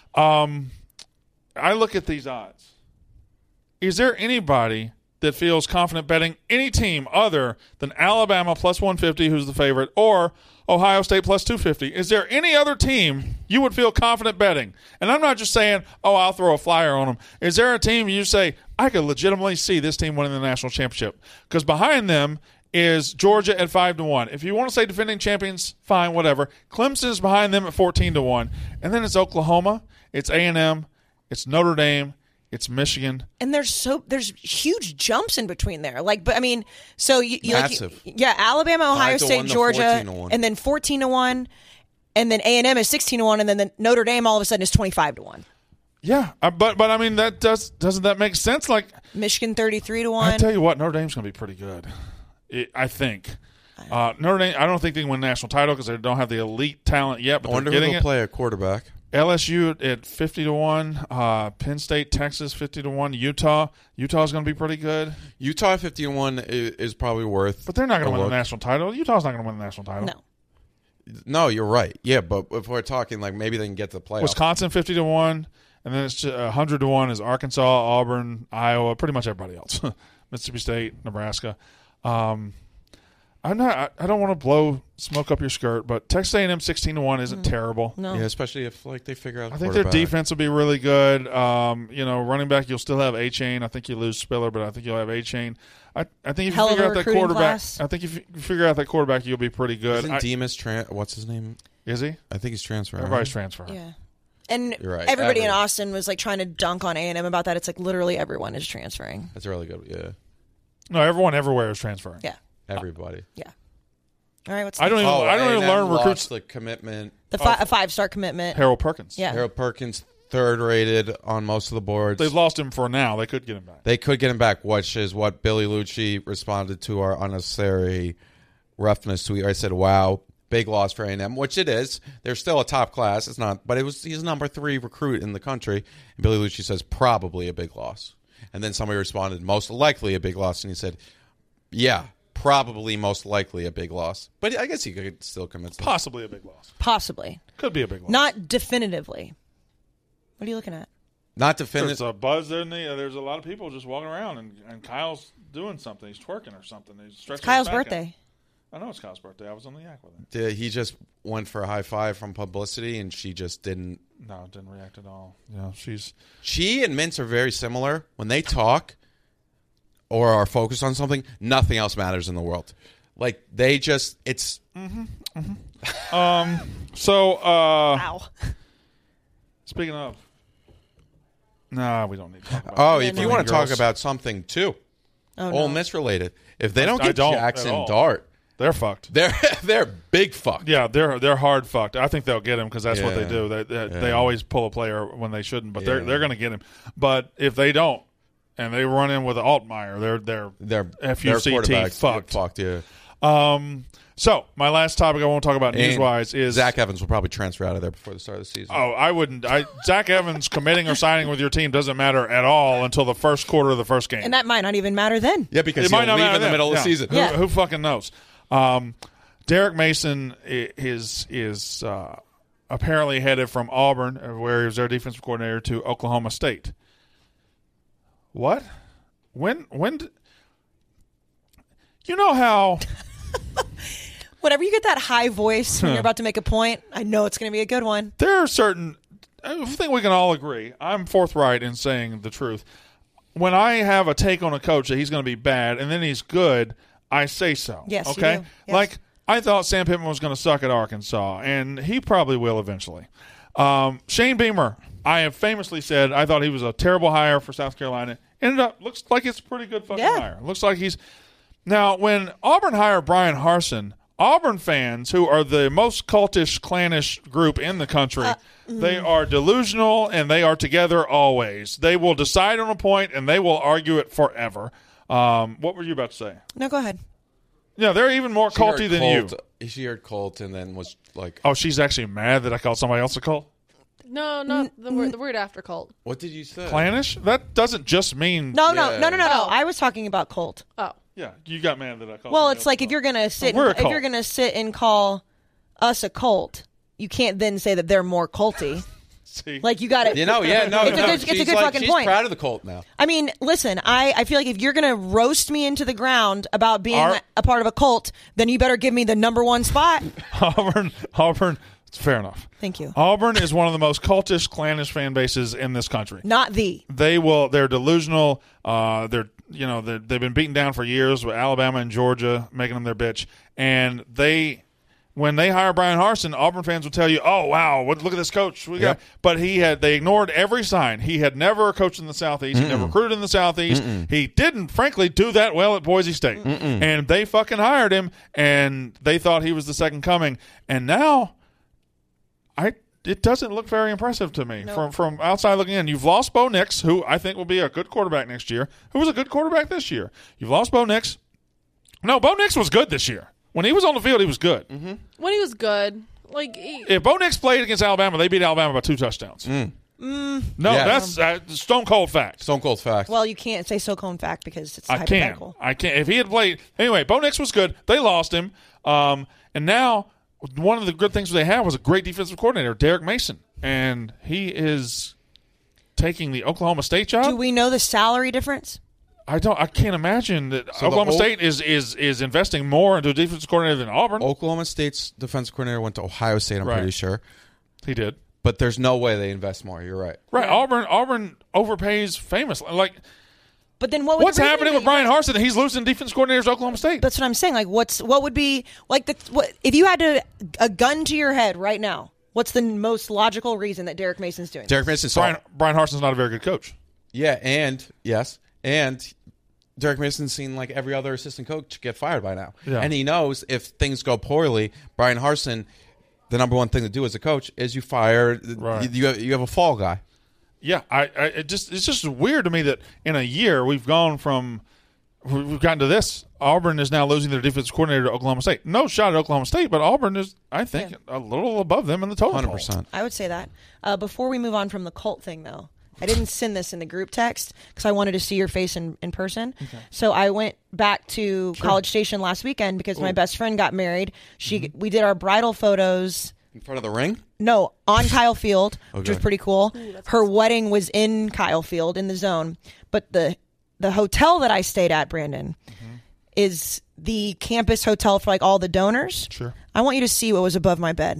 I look at these odds. Is there anybody that feels confident betting any team other than Alabama plus 150, who's the favorite, or Ohio State plus 250? Is there any other team you would feel confident betting? And I'm not just saying, oh, I'll throw a flyer on them. Is there a team you say, I could legitimately see this team winning the national championship? Because behind them is Georgia at 5-1. If you want to say defending champions, fine, whatever. Clemson is behind them at 14-1. And then it's Oklahoma, it's A&M, it's Notre Dame, it's Michigan. And there's huge jumps in between there. But I mean, so you Massive. Alabama, Ohio 5-1 State, to Georgia, 14-1. and then 14-1, and then A&M is 16-1, and then the Notre Dame all of a sudden is 25-1. Yeah, but I mean doesn't that make sense? Like Michigan 33-1. I tell you what, Notre Dame's going to be pretty good. I think Notre Dame. I don't think they can win the national title because they don't have the elite talent yet. But I wonder they're who getting will it. play a quarterback. LSU at 50-1, Penn State, Texas 50-1, Utah. Utah's going to be pretty good, Utah at 51 is probably worth. but they're not going a to win look. the national title. Utah's not going to win the national title. No. No, you're right. Yeah, but if we're talking like maybe they can get to the playoffs. Wisconsin 50-1, and then it's 100-1 is Arkansas, Auburn, Iowa, pretty much everybody else. Mississippi State, Nebraska. I'm not. I don't want to blow smoke up your skirt, but Texas A&M 16-1 isn't terrible. No. Yeah, especially if they figure out. I think their quarterback. defense will be really good. Running back, you'll still have A-Chain. I think you lose Spiller, but I think you'll have A-Chain. I think if you Hell of figure a out that recruiting quarterback, class. I think if you figure out that quarterback, you'll be pretty good. Isn't Demas what's his name? Is he? I think he's transferring. Everybody's right? transferring. Yeah. And You're right. everybody in Everyone. Austin was like trying to dunk on A&M about that. It's like literally everyone is transferring. That's really good. Yeah, No, everyone everywhere is transferring. Yeah. everybody. Yeah. All right. What's I don't even A&M learn lost recruits. the commitment. a 5-star commitment? Harold Perkins. Yeah. Harold Perkins, third rated on most of the boards. They've lost him for now. They could get him back. They could get him back, which is what Billy Lucci responded to our unnecessary roughness tweet. I said, "Wow, big loss for A&M," which it is. They're still a top class. It's not, but he's number 3 recruit in the country. And Billy Lucci says probably a big loss. And then somebody responded, most likely a big loss, and he said, "Yeah, probably most likely a big loss." But I guess he could still commit. Possibly a big loss. Possibly. Could be a big loss. Not definitively. What are you looking at? Not There's definitive. a buzz there. There's a lot of people just walking around, and Kyle's doing something. He's twerking or something. He's stretching his Kyle's back out. birthday. I know it's Kyle's birthday. I was on the yak with him. Yeah, he just went for a high five from publicity, and she just didn't. No, didn't react at all. Yeah, she's. She and Mintz are very similar. When they talk or are focused on something, nothing else matters in the world. Like, they just, it's. So, Wow. speaking of. Nah, we don't need to talk about Oh, it. if you no. want to talk Girls. about something, too. Oh, Ole no. Miss related. If they don't I get don't at Jackson all. Dart, They're fucked. they're big fucked. Yeah, they're hard fucked. I think they'll get him because that's what they Yeah. do. They Yeah. always pull a player when they shouldn't, but Yeah. they're going to get him. But if they don't, and they run in with Altmaier, they're Their FUCT quarterbacks fucked. fucked, yeah. So my last topic I want to talk about And news-wise is Zach Evans will probably transfer out of there before the start of the season. Oh, I wouldn't. Zach Evans committing or signing with your team doesn't matter at all until the first quarter of the first game. And that might not even matter then. Yeah, because It might he'll not leave matter in the then. middle of Yeah. the season. Who, Yeah. who fucking knows? Derek Mason is apparently headed from Auburn, where he was their defensive coordinator, to Oklahoma State. What? When? You know how? Whenever you get that high voice when you're about to make a point, I know it's going to be a good one. There are certain. I think we can all agree. I'm forthright in saying the truth. When I have a take on a coach that he's going to be bad and then he's good, I say so. Yes, you okay. do. Yes. Like I thought Sam Pittman was going to suck at Arkansas, and he probably will eventually. Shane Beamer, I have famously said I thought he was a terrible hire for South Carolina. Ended up looks like it's a pretty good fucking Yeah. hire. Looks like he's now when Auburn hired Brian Harsin. Auburn fans, who are the most cultish, clannish group in the country, they are delusional and they are together always. They will decide on a point and they will argue it forever. What were you about to say? No, go ahead. Yeah, they're even more She heard culty than you. She heard Colt and then was like, Oh, she's actually mad that I called somebody else a cult? No, not the word after cult. what did you say? Clannish? That doesn't just mean. No. Oh. I was talking about Colt. Oh. Yeah, you got mad that I called Well, somebody it's else like a if you're gonna sit, We're a if you're cult. gonna sit and call us a cult, you can't then say that they're more culty. See? Like you got it. You know, yeah, no, It's a no. good- it's a She's good like, fucking she's point. proud of the Colt now. I mean, listen, I feel like if you're going to roast me into the ground about being Our- a part of a cult, then you better give me the number one spot. Auburn. Fair enough. Thank you. Auburn is one of the most cultish, clannish fan bases in this country. Not the. They're delusional. They've been beaten down for years with Alabama and Georgia making them their bitch. And when they hire Brian Harsin, Auburn fans will tell you, "Oh wow, look at this coach." But they ignored every sign. He had never coached in the Southeast. He never recruited in the Southeast. He didn't, frankly, do that well at Boise State. And they fucking hired him, and they thought he was the second coming. And now, it doesn't look very impressive to me from outside looking in. You've lost Bo Nix, who I think will be a good quarterback next year. Who was a good quarterback this year? You've lost Bo Nix. No, Bo Nix was good this year. When he was on the field, he was good. When he was good, like If Bo Nix played against Alabama, they beat Alabama by 2 touchdowns. No, Yeah. that's stone cold fact. Stone Cold fact. Well, you can't say so cone fact because it's I can't. hypothetical. If he had played anyway, Bo Nix was good. They lost him, and now one of the good things they had was a great defensive coordinator, Derek Mason, and he is taking the Oklahoma State job. Do we know the salary difference? I can't imagine that So Oklahoma the State is investing more into a defensive coordinator than Auburn. Oklahoma State's defensive coordinator went to Ohio State, I'm Right. pretty sure. He did. But there's no way they invest more. You're right. Right. Auburn overpays famously. Like, But then what? Would what's the reason happening be? with Brian Harsin? He's losing defense coordinators to Oklahoma State. That's what I'm saying. Like, what would be like if you had a gun to your head right now? What's the most logical reason that Derek Mason's doing? Derek Mason saw Brian Harson's not a very good coach. Yeah, and Derek Mason's seen like every other assistant coach get fired by now. Yeah. And he knows if things go poorly, Brian Harsin, the number one thing to do as a coach is you fire Right. you have a fall guy. Yeah, it's just weird to me that in a year we've gotten to this. Auburn is now losing their defensive coordinator to Oklahoma State. No shot at Oklahoma State, but Auburn is, I think, a little above them in the total. 100%. I would say that. Before we move on from the cult thing, though, I didn't send this in the group text because I wanted to see your face in person. Okay. So I went back to College Station last weekend because my best friend got married. We did our bridal photos. In front of the ring? No, on Kyle Field, which was Okay. pretty cool. Her wedding was in Kyle Field in the zone. But the hotel that I stayed at, Brandon, is the campus hotel for like all the donors. Sure. I want you to see what was above my bed.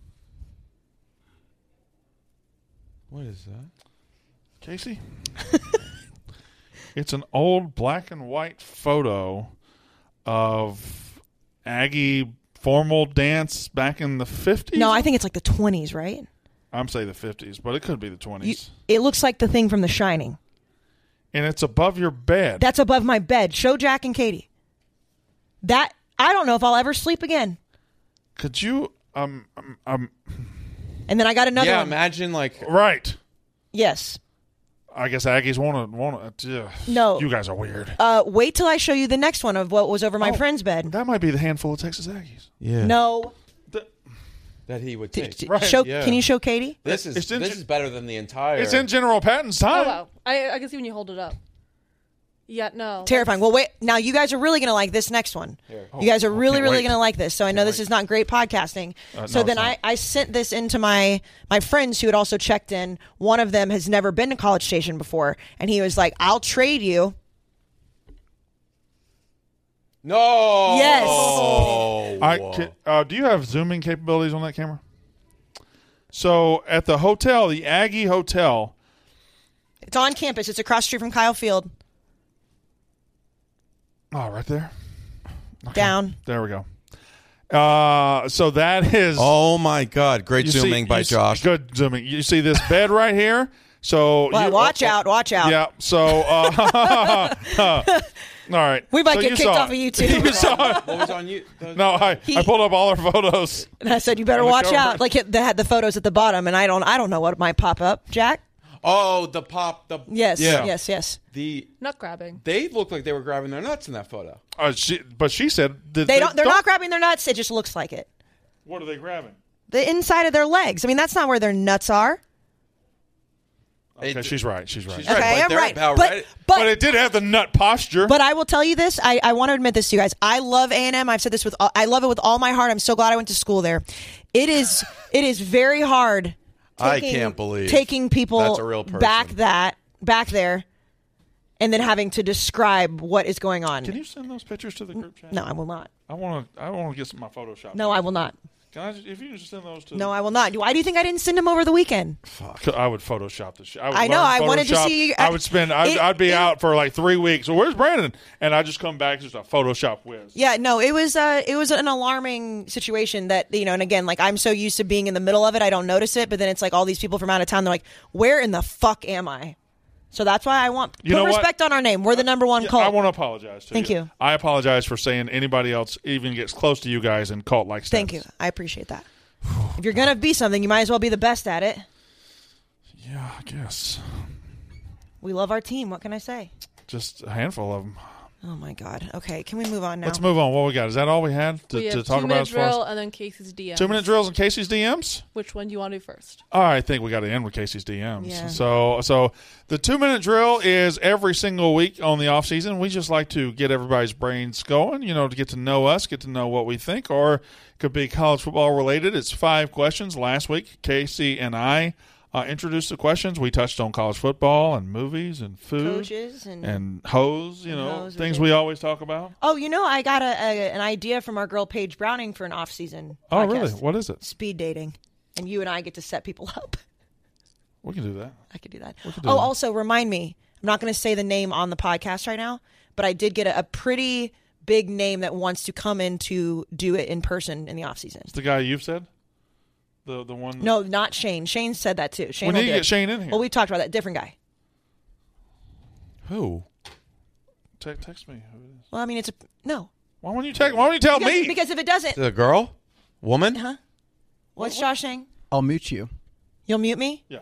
What is that? Casey? It's an old black and white photo of Aggie formal dance back in the 50s. No, I think it's like the 20s, right? I'm saying the 50s, but it could be the 20s. It looks like the thing from The Shining. And it's above your bed. That's above my bed. Show Jack and Katie. That I don't know if I'll ever sleep again. Could you And then I got another Yeah, one. imagine like right. Yes. I guess Aggies want to. No. You guys are weird. Wait till I show you the next one of what was over my Oh, friend's bed. That might be the handful of Texas Aggies. yeah. No. That he would take. Right, Show. yeah. Can you show Katie? This is It's in- this is better than the entire. It's in General Patton's Oh time. wow! I can see when you hold it up. Yeah, no. Terrifying. Well, wait. Now you guys are really going to like this next one. You guys are really, can't really wait. going to like this. So I know this is not great podcasting. So no, then it's not. I sent this into my friends who had also checked in. One of them has never been to College Station before, and he was like, "I'll trade you." No. Yes. Do you have zooming capabilities on that camera? So at the hotel, the Aggie Hotel. It's on campus. It's across the street from Kyle Field. Oh, right there. Down. There we go. So that is. Oh my God! Great you zooming by Josh. Good zooming. You see this bed right here. So Well, watch out. Watch out. Yeah. So. All right. We might So get you kicked saw off of it. YouTube. You saw it. What was on you? No, I pulled up all our photos. And I said, "You better On the watch cover. out." Like they had the photos at the bottom, and I don't know what might pop up. Jack. Oh, the pop. The Yes. Yeah. Yes. the. Nut grabbing. They looked like they were grabbing their nuts in that photo. But she said that They don't. They're not grabbing their nuts. It just looks like it. What are they grabbing? The inside of their legs. I mean, that's not where their nuts are. Okay, she's right. She's right. She's right. Okay, but I'm they're right. about But, right. But it did have the nut posture. But I will tell you this. I want to admit this to you guys. I love A&M. I've said this I love it with all my heart. I'm so glad I went to school there. It is very hard. I can't believe taking people that's a real person. back there, and then having to describe what is going on. Can you send those pictures to the group chat? No, I will not. I want to get some of my Photoshop. No, I will not. Can I? If you just send those to. No, I will not. Why do you think I didn't send them over the weekend? I would Photoshop the shit. I know, I wanted to see you- I would spend. I'd be out for like 3 weeks. Well, where's Brandon? And I just come back just a Photoshop whiz. Yeah, no, it was an alarming situation that, and again, like I'm so used to being in the middle of it, I don't notice it, but then it's like all these people from out of town, they're like, where in the fuck am I? So that's why I want You know put what? respect on our name. We're the number one cult. I want to apologize to Thank you. I apologize for saying anybody else even gets close to you guys in cult-like status. Thank you. I appreciate that. If you're gonna be something, you might as well be the best at it. Yeah, I guess. We love our team. What can I say? Just a handful of them. Oh my God. Okay, can we move on now? Let's move on. What we got? Is that all we had We have to talk 2 about minute as far drill as and then Casey's DM. 2-minute drills and Casey's DMs? Which one do you want to do first? I think we got to end with Casey's DMs. Yeah. So the 2-minute drill is every single week on the off season. We just like to get everybody's brains going, to get to know us, get to know what we think, or it could be college football related. It's 5 questions. Last week, Casey and I introduce the questions. We touched on college football and movies and food. Coaches and hoes, things we always talk about. Oh, I got an idea from our girl Paige Browning for an off-season Oh, podcast. really? What is it? Speed dating. And you and I get to set people up. We can do that. I could do that. could do Oh, that. also, remind me, I'm not going to say the name on the podcast right now, but I did get a pretty big name that wants to come in to do it in person in the off-season. It's the guy you've said? The one? No, not Shane. Shane said that too. Shane We need will to do get it. Shane in here. Well, we talked about that. Different guy. Who? Text me who it is. Well, I mean, it's a... No. Why won't you tell me? Because if it doesn't... The girl? Woman? Huh? What's Josh saying? I'll mute you. You'll mute me? Yeah.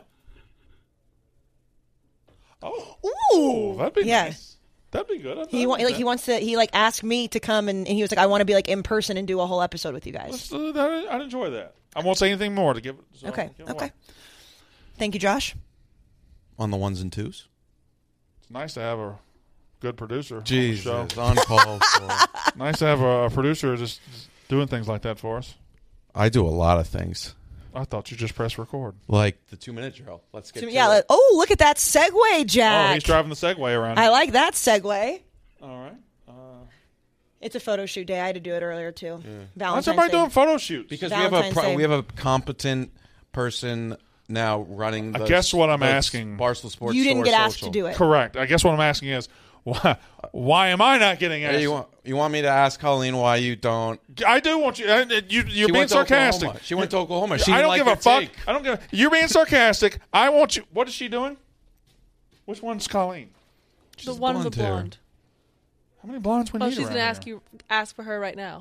Oh, that'd be nice. That'd be good. He wants to. He asked me to come and he was like, I want to be in person and do a whole episode with you guys. I'd enjoy that. I won't say anything more to give it. So Okay. give it Okay. away. Thank you, Josh. On the ones and twos? It's nice to have a good producer Jesus, on the show. on call. Nice to have a producer just doing things like that for us. I do a lot of things. I thought you just press record. Like the 2-minute drill. Let's get to Yeah. it. Look at that segue, Jack. Oh, he's driving the Segway around. I like that segue. All right. It's a photo shoot day. I had to do it earlier too. Why's Valentine's everybody Day. doing photo shoots? Because Valentine's Day. we have a competent person now running the... I guess what I'm the asking... Barstool Sports You didn't Store get asked social. to do it. Correct. I guess what I'm asking is, why am I not getting asked? Hey, you want me to ask Colleen why you don't... I do want you. You're being went to sarcastic. Oklahoma. She went to Oklahoma. She I didn't don't like give a your fuck. take. I don't give. You're being sarcastic. I want you. What is she doing? Which one's Colleen? The one with the blonde hair. blonde. How many blondes we Oh, need she's gonna around here? ask for her right now.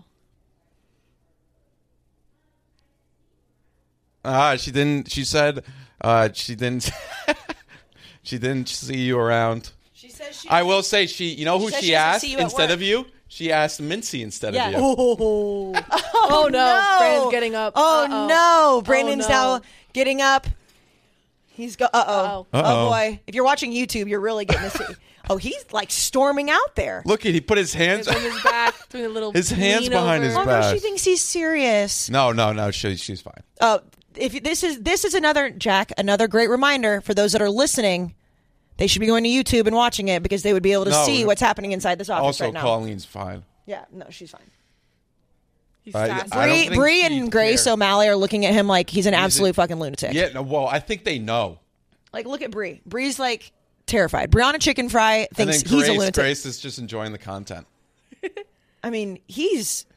She didn't. She said she didn't. She didn't see you around. She says she. I will say she. You know who said she she doesn't asked see you at instead work. of you? She asked Mincy instead Yeah. of you. Oh no, Brandon's getting up. Oh Uh-oh. no, Brandon's Oh, no. now getting up. He's go. Uh-oh. Oh boy! If you're watching YouTube, you're really getting to see. Oh, he's storming out there. Look, he put his hands. It's on his back, doing a little. His hands lean behind over. his Oh no, back. she thinks he's serious. No. She's fine. If this is another another great reminder for those that are listening. They should be going to YouTube and watching it because they would be able to No, see what's happening inside this office Also, right now. Colleen's fine. Yeah, no, she's fine. He's I sassy. don't think Bree she and Grace cared. O'Malley are looking at him like he's an absolute fucking lunatic. Yeah. No, well, I think they know. Like, look at Bree. Bree's terrified. Brianna Chicken Fry And thinks then he's a lunatic. Grace is just enjoying the content. I mean, he's.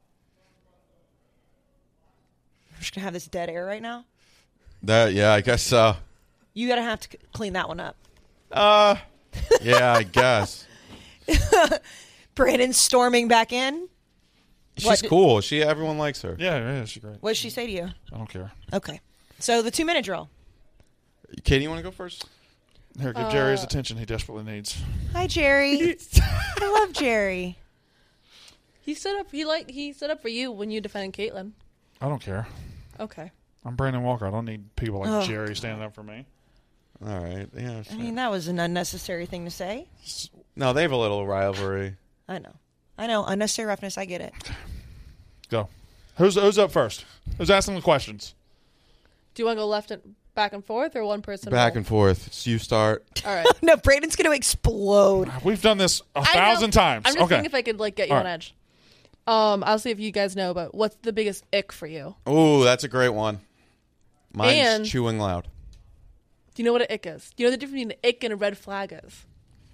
I'm just gonna have this dead air right now. Yeah, I guess so. You gotta have to clean that one up. Yeah, I guess. Brandon's storming back in. She's cool. Everyone likes her. Yeah, she's great. What did she say to you? I don't care. Okay, so the 2-minute drill. Katie, you want to go first? Here, give Jerry his attention he desperately needs. Hi, Jerry. I love Jerry. He stood up. He stood up for you when you defended Caitlyn. I don't care. Okay. I'm Brandon Walker. I don't need people like Jerry standing up for me. All right. Yeah. I mean, that was an unnecessary thing to say. No, they have a little rivalry. I know. Unnecessary roughness. I get it. Go. Who's up first? Who's asking the questions? Do you want to go left and back and forth or one person? Back roll? and forth. So you start. All right. No, Brandon's going to explode. We've done this I know. 1,000 times. I'm just Okay. thinking if I could get you All on right. edge. I'll see if you guys know, but what's the biggest ick for you? Ooh, that's a great one. Mine's And- chewing loud. Do you know what an ick is? Do you know the difference between an ick and a red flag is?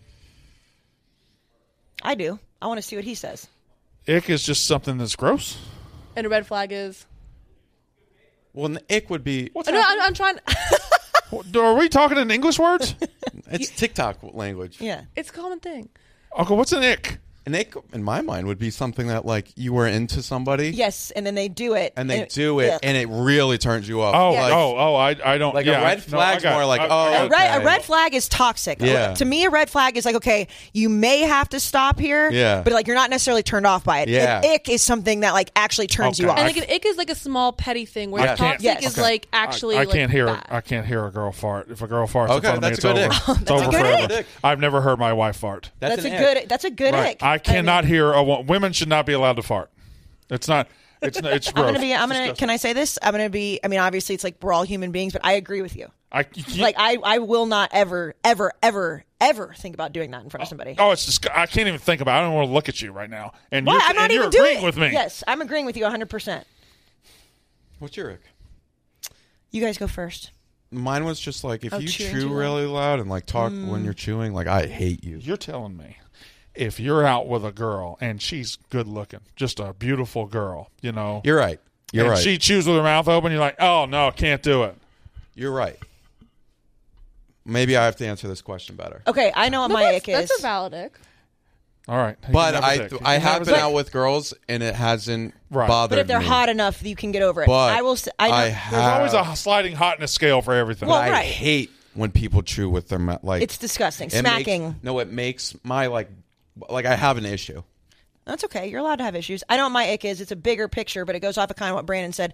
I do. I want to see what he says. Ick is just something that's gross. And a red flag is? Well, an ick would be. What's No, I'm trying. Are we talking in English words? It's TikTok language. Yeah. It's a common thing. Okay, what's an ick? An ick, in my mind, would be something that you were into somebody. Yes, and then they do it. And they do it, and it really turns you off. Oh, Like, I don't. Like yeah, a red flag's more like, oh, A red okay. flag is toxic. Yeah. To me, a red flag is okay, you may have to stop here, Yeah. but you're not necessarily turned off by it. Yeah. An ick is something that actually turns you Okay. off. And an ick is a small petty thing where Yeah. toxic Yes. is Okay. actually I can't hear. bad. I can't hear a girl fart. If a girl farts in Okay, front of me, that's it's a good over. ick. It's over a good forever. ick. I've never heard my wife fart. That's an a ick. good. That's a good ick. I cannot hear a women should not be allowed to fart. It's not. It's gross. I'm gonna. Can I say this? I'm gonna be. I mean, obviously, it's we're all human beings, but I agree with you. I will not ever think about doing that in front of somebody. Oh, it's just I can't even think about it. I don't want to look at you right now. And Why? I'm not you're even doing agreeing it. with me. Yes, I'm agreeing with you 100%. What's your ick? You guys go first. Mine was just like if you chewing chew too really loud and like talk when you're chewing, like I hate you. You're telling me if you're out with a girl and she's good looking, just a beautiful girl, you know. You're right. You're and right. she chews with her mouth open, you're like, oh, no, can't do it. You're right. Maybe I have to answer this question better. Okay, I know what my ick is. That's a valid ick. All right. But I have been out with girls and it hasn't bothered me. But if they're hot enough, you can get over it. But I will. There's always a sliding hotness scale for everything. Well, I right. hate when people chew with their mouth. Like it's disgusting. Smacking. It makes my like I have an issue. That's okay. You're allowed to have issues. I know what my ick is. It's a bigger picture, but it goes off of kind of what Brandon said.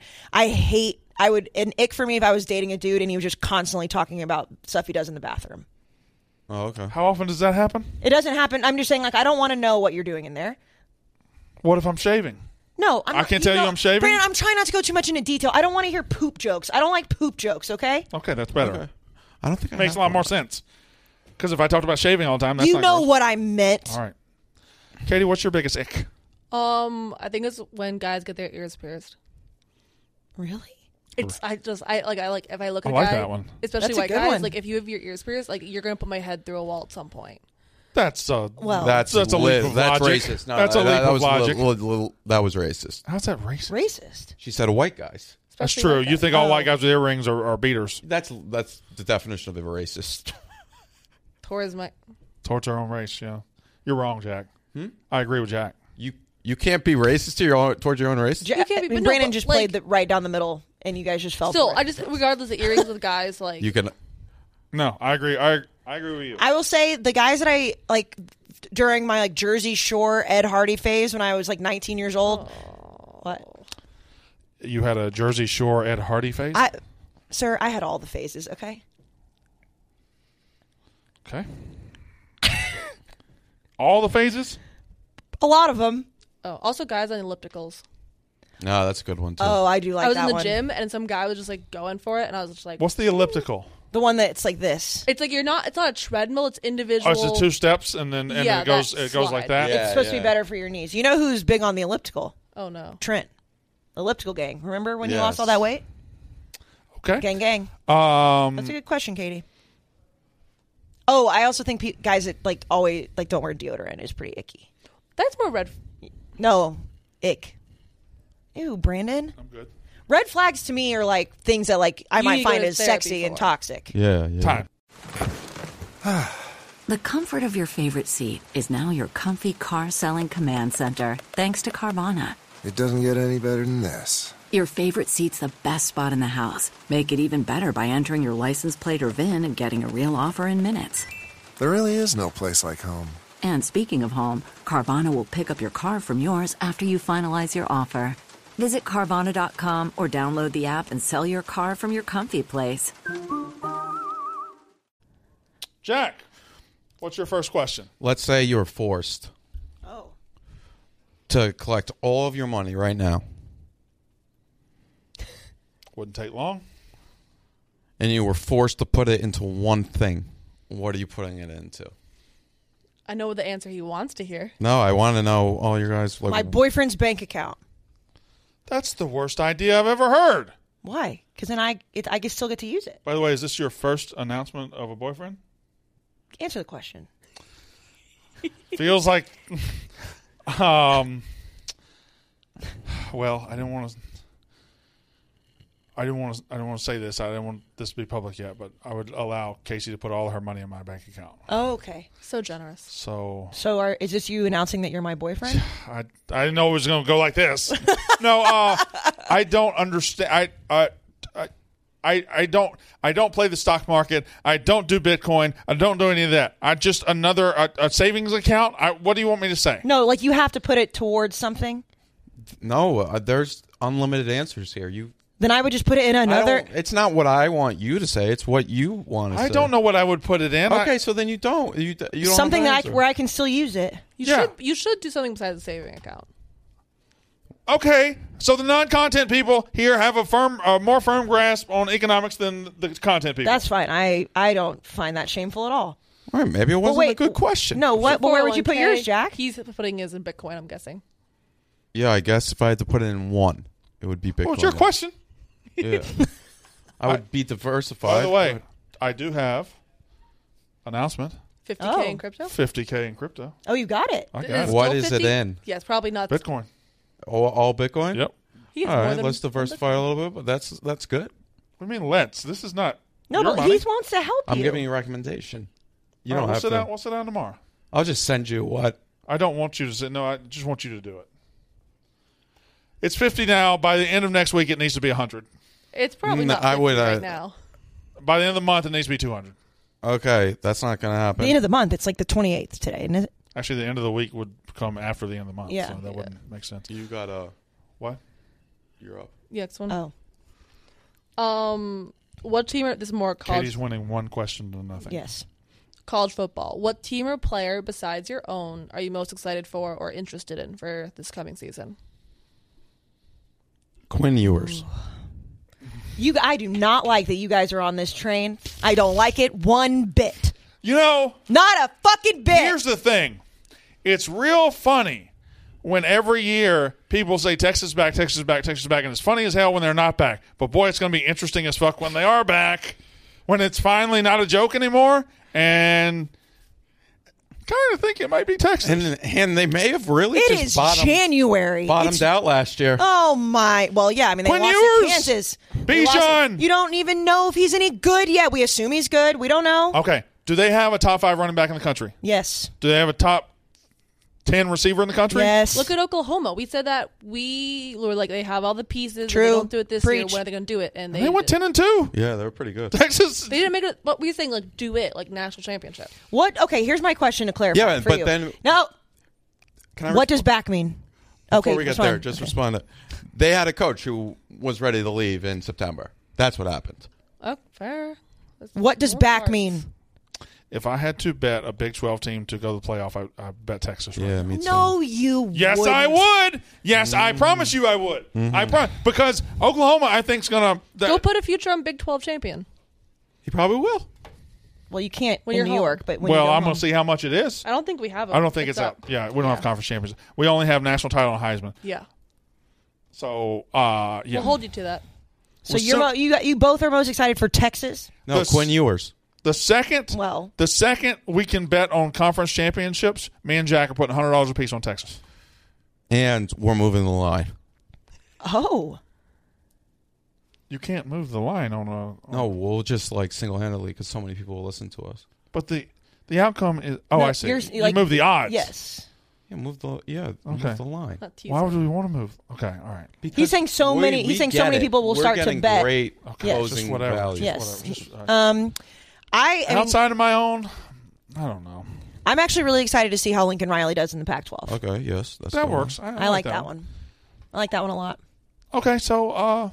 An ick for me if I was dating a dude and he was just constantly talking about stuff he does in the bathroom. Oh, okay. How often does that happen? It doesn't happen. I'm just saying, like, I don't want to know what you're doing in there. What if I'm shaving? No, I can tell you I'm shaving? Brandon, I'm trying not to go too much into detail. I don't want to hear poop jokes. I don't like poop jokes, okay? Okay, that's better. Okay. I don't think It makes a lot more sense. Because if I talked about shaving all the time, that's you not know gross. what I meant. All right. Katie, what's your biggest ick? I think it's when guys get their ears pierced. Really? It's I like if I look at I a like guy, that one. especially That's a white good guys, one. like if you have your ears pierced, like you're gonna put my head through a wall at some point. That's Well, that's a leap of that's logic. racist. No, That's a leap that of was logic. That was racist. How's that racist? Racist. She said white guys. That's Especially true. white You guys. think all white guys with earrings are beaters That's the definition of a racist. Towards my towards our own race? Yeah, you're wrong, Jack. I agree with Jack. You can't be racist towards your own race. You can't be- but no, Brandon but, just like- played right down the middle, and you guys just fell still, for it. I just regardless of earrings with guys, like You can. No, I agree. I agree with you. I will say the guys that I like during my like Jersey Shore Ed Hardy phase when I was like 19 years old. What? You had a Jersey Shore Ed Hardy face? Sir, I had all the phases, okay? Okay. All the phases? A lot of them. also guys on ellipticals. No, that's a good one too. Oh, I do like I was that in the one. gym and some guy was just like going for it, and I was just like, What's the elliptical? The one that's like this. It's like it's not a treadmill, it's individual. Oh, it's the 2 steps and then Yeah, it goes that like slide. that? Yeah. It's supposed to be better for your knees. You know who's big on the elliptical? Oh no. Trent. Elliptical gang. Remember when you Yes. lost all that weight? Okay. Gang, gang. Um, That's a good question, Katie. Oh, I also think guys that like always like don't wear deodorant is pretty icky. That's more red. No, ick. Ew, Brandon. I'm good. Red flags to me are like things that like I You might need to go find to as therapy sexy and for. toxic. Yeah. Time. The comfort of your favorite seat is now your comfy car-selling command center, thanks to Carvana. It doesn't get any better than this. Your favorite seat's the best spot in the house. Make it even better by entering your license plate or VIN and getting a real offer in minutes. There really is no place like home. And speaking of home, Carvana will pick up your car from yours after you finalize your offer. Visit Carvana.com or download the app and sell your car from your comfy place. Jack, what's your first question? Let's say you're forced to collect all of your money right now, Wouldn't take long. and you were forced to put it into one thing. What are you putting it into? I know the answer he wants to hear. No, I want to know all your guys. Like, My boyfriend's bank account. That's the worst idea I've ever heard. Why? Because then I can still get to use it. By the way, is this your first announcement of a boyfriend? Answer the question. Feels like, well, I don't want to say this. I didn't want this to be public yet, but I would allow Casey to put all her money in my bank account. Oh, okay. So generous. So is this you announcing that you're my boyfriend? I didn't know it was going to go like this. No, I don't understand. I don't play the stock market. I don't do Bitcoin. I don't do any of that. I just another a savings account. What do you want me to say? No, like you have to put it towards something. no, there's unlimited answers here. Then I would just put it in another. It's not what I want you to say. It's what you want to say. I don't know what I would put it in. Okay, so then you don't. You don't something have an that answer. where I can still use it. You should do something besides a saving account. Okay, so the non-content people here have a more firm grasp on economics than the content people. That's fine. I don't find that shameful at all. All right, maybe it wasn't a good question. No, what? Well, where would you put 401k, yours, Jack? He's putting his in Bitcoin, I'm guessing. Yeah, I guess if I had to put it in one, it would be Bitcoin. Well, it's your question. Yeah. I would be diversified. By the way, I do have announcement. 50K in crypto? 50K in crypto. Oh, you got it. I got it. What is it in? Yeah, it's probably not. Bitcoin. All Bitcoin? Yep. All right, let's diversify a little bit, but that's good. What do you mean let's? This is not No, your but money. he wants to help I'm you. giving you a recommendation. You All don't right, have to. We'll sit down tomorrow. I'll just send you what. I don't want you to sit. No, I just want you to do it. It's 50 now. By the end of next week, it needs to be 100. It's probably not 50 right now. By the end of the month, it needs to be 200. Okay, that's not going to happen. The end of the month. It's like the 28th today, isn't it? Actually, the end of the week would come after the end of the month. Yeah. So that wouldn't make sense. You got a what? You're up. Yeah, next one. Oh. What team? This is more college. Katie's winning one question to nothing. Yes. College football. What team or player besides your own are you most excited for or interested in for this coming season? Quinn Ewers. I do not like that you guys are on this train. I don't like it one bit. You know, not a fucking bit. Here's the thing. It's real funny when every year people say Texas is back, Texas is back, Texas is back, and it's funny as hell when they're not back. But boy, it's going to be interesting as fuck when they are back, when it's finally not a joke anymore, and kind of think it might be Texas. And they may have really It just is bottomed January. out last year. Oh my! Well, yeah. I mean, they Quinn lost Ewers! to Kansas. They lost Bijan! it. You don't even know if he's any good yet. We assume he's good. We don't know. Okay. Do they have a top 5 running back in the country? Yes. Do they have a top 10 receiver in the country? Yes. Look at Oklahoma. We said that we were like they have all the pieces. True. They don't do it this year. Preach. When are they going to do it? And They went 10-2. Yeah, they were pretty good. Texas. They didn't make it. What we were saying, like do it, like national championship. What? Okay. Here's my question to clarify. Yeah, for but you. then- no. Can I What does back mean? Okay. Before we get respond. there, just respond. They had a coach who was ready to leave in September. That's what happened. Oh, fair. What does back mean? If I had to bet a Big 12 team to go to the playoff, I bet Texas. Right Yeah, now. me too. No, you. Yes, wouldn't. I would. Yes, I promise you I would. I promise. Because Oklahoma, I think, is going to... Go put a future on Big 12 champion. He probably will. Well, you can't When in you're New home. York, but when Well, you go I'm going home. to see how much it is. I don't think we have. I don't think it's out. up. Yeah, we don't have conference champions. We only have national title and Heisman. Yeah, So, yeah. we'll hold you to that. So you both are most excited for Texas? No, The- Quinn Ewers. The second we can bet on conference championships, me and Jack are putting $100 apiece on Texas. And we're moving the line. Oh. You can't move the line on a... No, we'll just like single-handedly because so many people will listen to us. But the outcome is... Oh, No, I see. you're- You like- move the odds. Yes. Yeah, move the Okay. line. Why would we want to move? Okay, all right. He's saying so many. He's saying so many people will We're start to getting bet. Great Yes. closing Just whatever. value. Yes. Whatever. I mean, Outside of my own, I don't know. I'm actually really excited to see how Lincoln Riley does in the Pac-12. Okay, yes, that's That the works. one. I like that one. I like that one a lot. Okay, so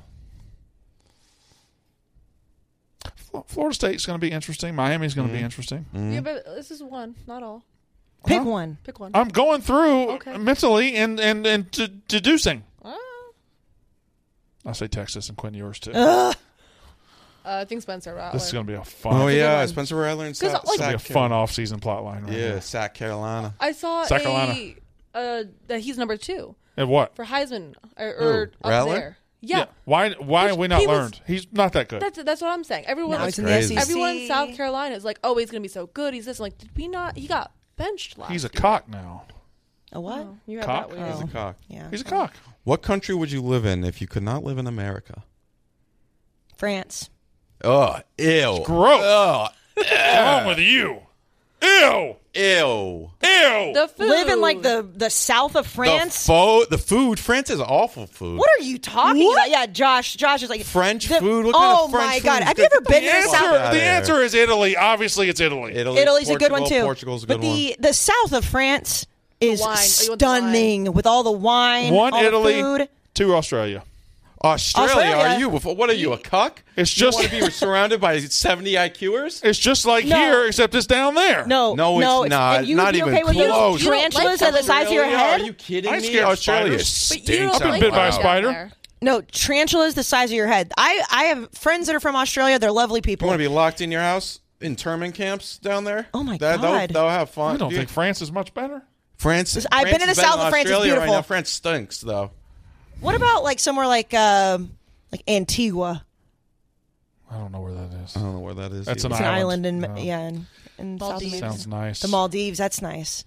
Florida State's going to be interesting. Miami's going to be interesting. Yeah, but this is one, not all. Pick one. Pick one. I'm going through Okay. mentally and deducing. Ah. I say Texas and Quinn Ewers too. I think Spencer Rattler. This is going to be a fun. Oh That's a good yeah, one. Spencer Rattler and 'Cause, South, like- It's going to be a fun off-season plot line. Right Yeah, here. South Carolina. I saw South Carolina. that he's number 2 And what? for Heisman or Who, up Rattler? there. Yeah. Why have we not he was- learned? He's not that good. That's what I'm saying. Everyone, Now he's in crazy. the SEC. everyone in South Carolina is like, oh, he's gonna be so good. He's this. I'm like, did we not? He got benched last. He's a year. cock now. A what? Oh, you had Cock? that weird. He's a cock. Yeah. He's a cock. What country would you live in if you could not live in America? France. Oh, ew. Gross. Oh, What's wrong with you? Ew. ew. Ew. The food. Live in like the south of France. The food. France is awful food. What are you talking about? Yeah, Josh is like French the- food? What kind oh of French my food God! is Have you good? ever been the to the south? answer is Italy. Obviously, it's Italy. Italy's a good one too. Portugal's a good but the south of France is wine. Oh, you want the stunning with all the wine, One all Italy, the food. 2 Australia. Australia? Are you? What are you, a cuck? It's You just want to be surrounded by 70 IQers? it's just like No. here, except it's down there. No, No, it's not. and you Not would be even okay with close. You don't tarantulas like at the size of your Australia? head? Are you kidding I'm me? scared of Australia spiders. But you stinks. don't I've been like bit by a down spider. there. No, tarantulas the size of your head. I have friends that are from Australia. They're lovely You people. want to be locked in your house? Internment camps down there? Oh, my They'll God. have fun. I don't Dude, think France is much better. France. I've been in the is south better of France. It's Australia beautiful. Right now. France stinks, though. What about like somewhere like Antigua? I don't know where that is. I don't know where that is. That's either. an It's an island. island in No. in South Maldives. America. Sounds nice. The Maldives. That's nice.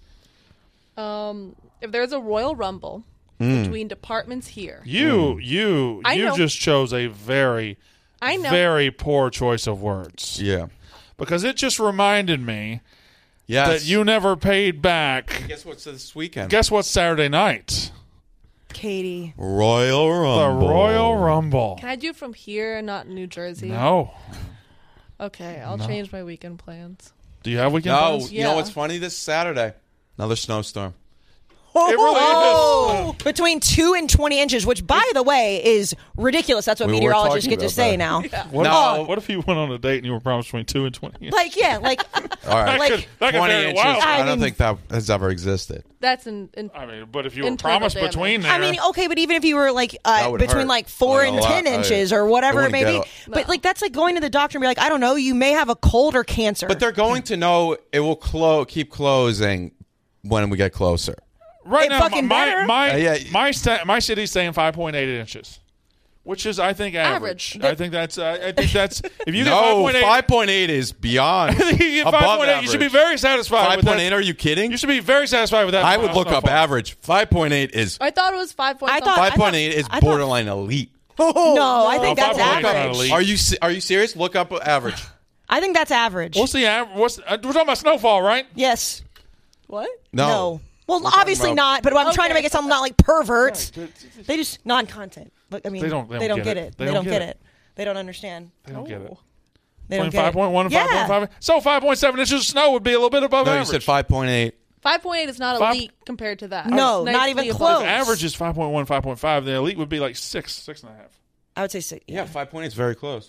If there's a Royal Rumble between departments here, You I know. just chose a very, I know. very poor choice of words Yeah. because it just reminded me Yes. that you never paid back. Guess what's this weekend? Guess what's Saturday night? Katie. Royal Rumble. The Royal Rumble. Can I do it from here and not New Jersey? No. Okay, I'll change my weekend plans. Do you have weekend No, plans? you know Yeah. what's funny? This Saturday, another snowstorm. It really Oh, between 2 and 20 inches, which, by the way, is ridiculous. That's what We were meteorologists talking get to about say that. now. What, No. what if you went on a date and you were promised between 2 and 20? Like, yeah, like, All right. like that could 20 vary inches. wildly. I I don't mean- think that has ever existed. That's I mean, but if you were Internal promised damage. between there, I mean, okay, but even if you were like That would between hurt. like 4 Like, and a lot. 10 inches or whatever It it may be, wouldn't but like that's like going to the doctor and be like, I don't know, you may have a cold or cancer. But they're going to know it will keep closing when we get closer. right it now, fucking better. Yeah. my city's saying 5.8 inches, which is I think average. Average. I think that's if you No, get 5.8, 5.8 is beyond. you get above 5.8, average. you should be very satisfied with that. 5.8, are you kidding? You should be very satisfied with that. I would look up snowfall. average. 5.8 is I thought it was 5 points. I thought- 5.8 is I thought- borderline elite. no, I think No, that's 5.8 is not average. elite. Are you serious? Look up average. I think that's average. What's the average? We're talking about snowfall, right? Yes. What? No. Well, talking obviously about- not, but I'm trying to make it sound not like perverts. They just non-content. But I mean, They don't get it. They don't get it. They don't understand. They don't get it. They don't Between get it. 5.1 and Yeah. 5.5. So 5.7 inches of snow would be a little bit above No, you average. said 5.8. 5.8 is not Five- elite compared to that. No, It's not even nicely close. above. Average is 5.1, 5.5. The elite would be like 6.5. I would say 6. Yeah, 5.8 is very close.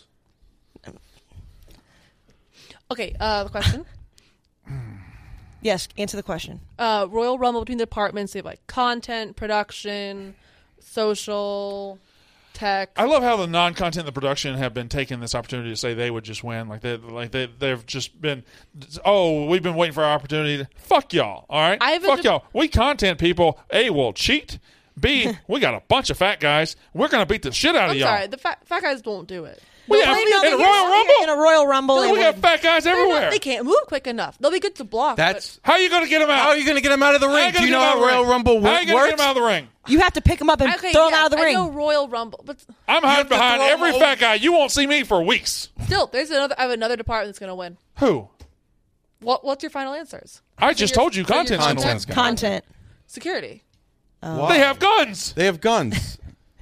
Okay, the question. Yes, answer the question. Royal Rumble between the departments. They have like content, production, social, tech. I love how the non-content and the production have been taking this opportunity to say they would just win. They've just been, we've been waiting for our opportunity. Fuck y'all, all right? I have a Fuck def- y'all. We content people, A, will cheat. B, we got a bunch of fat guys. We're going to beat the shit out of I'm y'all. sorry, the fat guys won't do it. We have, Maybe in a they'll be Royal good. Rumble, In a Royal Rumble, they we got would. fat guys They're not- everywhere. they can't move quick enough. They'll be good to block. That's How are you going to get them out? how are you going to get them out of the How you ring? gonna Do you get know 'em out how of the Royal ring? Rumble How are you going to works? get them out of the ring? You have to pick them up and Okay, throw them yeah, out of the I ring. know Royal Rumble, but I'm hiding to behind throw 'em every over- fat guy. You won't see me for weeks. still, I have another department that's going to win. Who? What's your final answers? I just told you content's going to win. Content's gonna win. Content. Security. Why? They have guns. They have guns.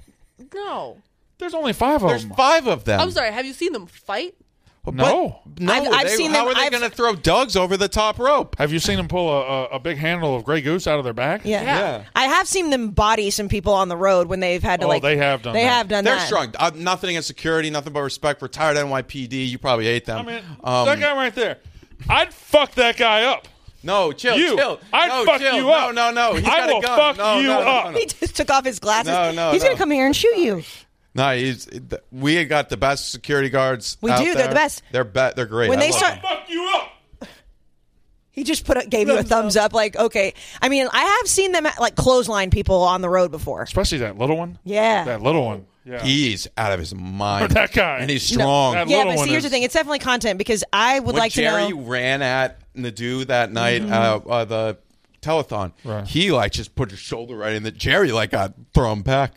No. There's only 5 of There's them. 5 of them. I'm sorry. Have you seen them fight? No. No, I've seen how them- are they I've- going to throw Doug's over the top rope? Have you seen them pull a big handle of Grey Goose out of their back? Yeah. Yeah. I have seen them body some people on the road when they've had to Oh, like. they have done They that. have done They're that. strong. Nothing against security, nothing but respect. Retired NYPD. You probably hate them. I mean, that guy right there. I'd fuck that guy up. No, chill, You. chill. I'd no, fuck chill. you up. No. He's I got a will gun. fuck no, you no, no, up. No, He just took off his glasses. No, He's no. gonna come here and shoot you. no we got the best security guards. We out do. They're there. the best. They're great. When I they love start- them. Fuck you up. He just gave you a thumbs up. Like, okay. I mean, I have seen them like clothesline people on the road before. Especially that little one. Yeah. That little one. Yeah. He's out of his mind. That guy. and he's strong. That Yeah, little but one see, here's is- the thing. It's definitely content because I would When like Jerry to know. ran at Nadeau that night, Mm-hmm. the telethon, Right. he like just put his shoulder right in the Jerry like got thrown back.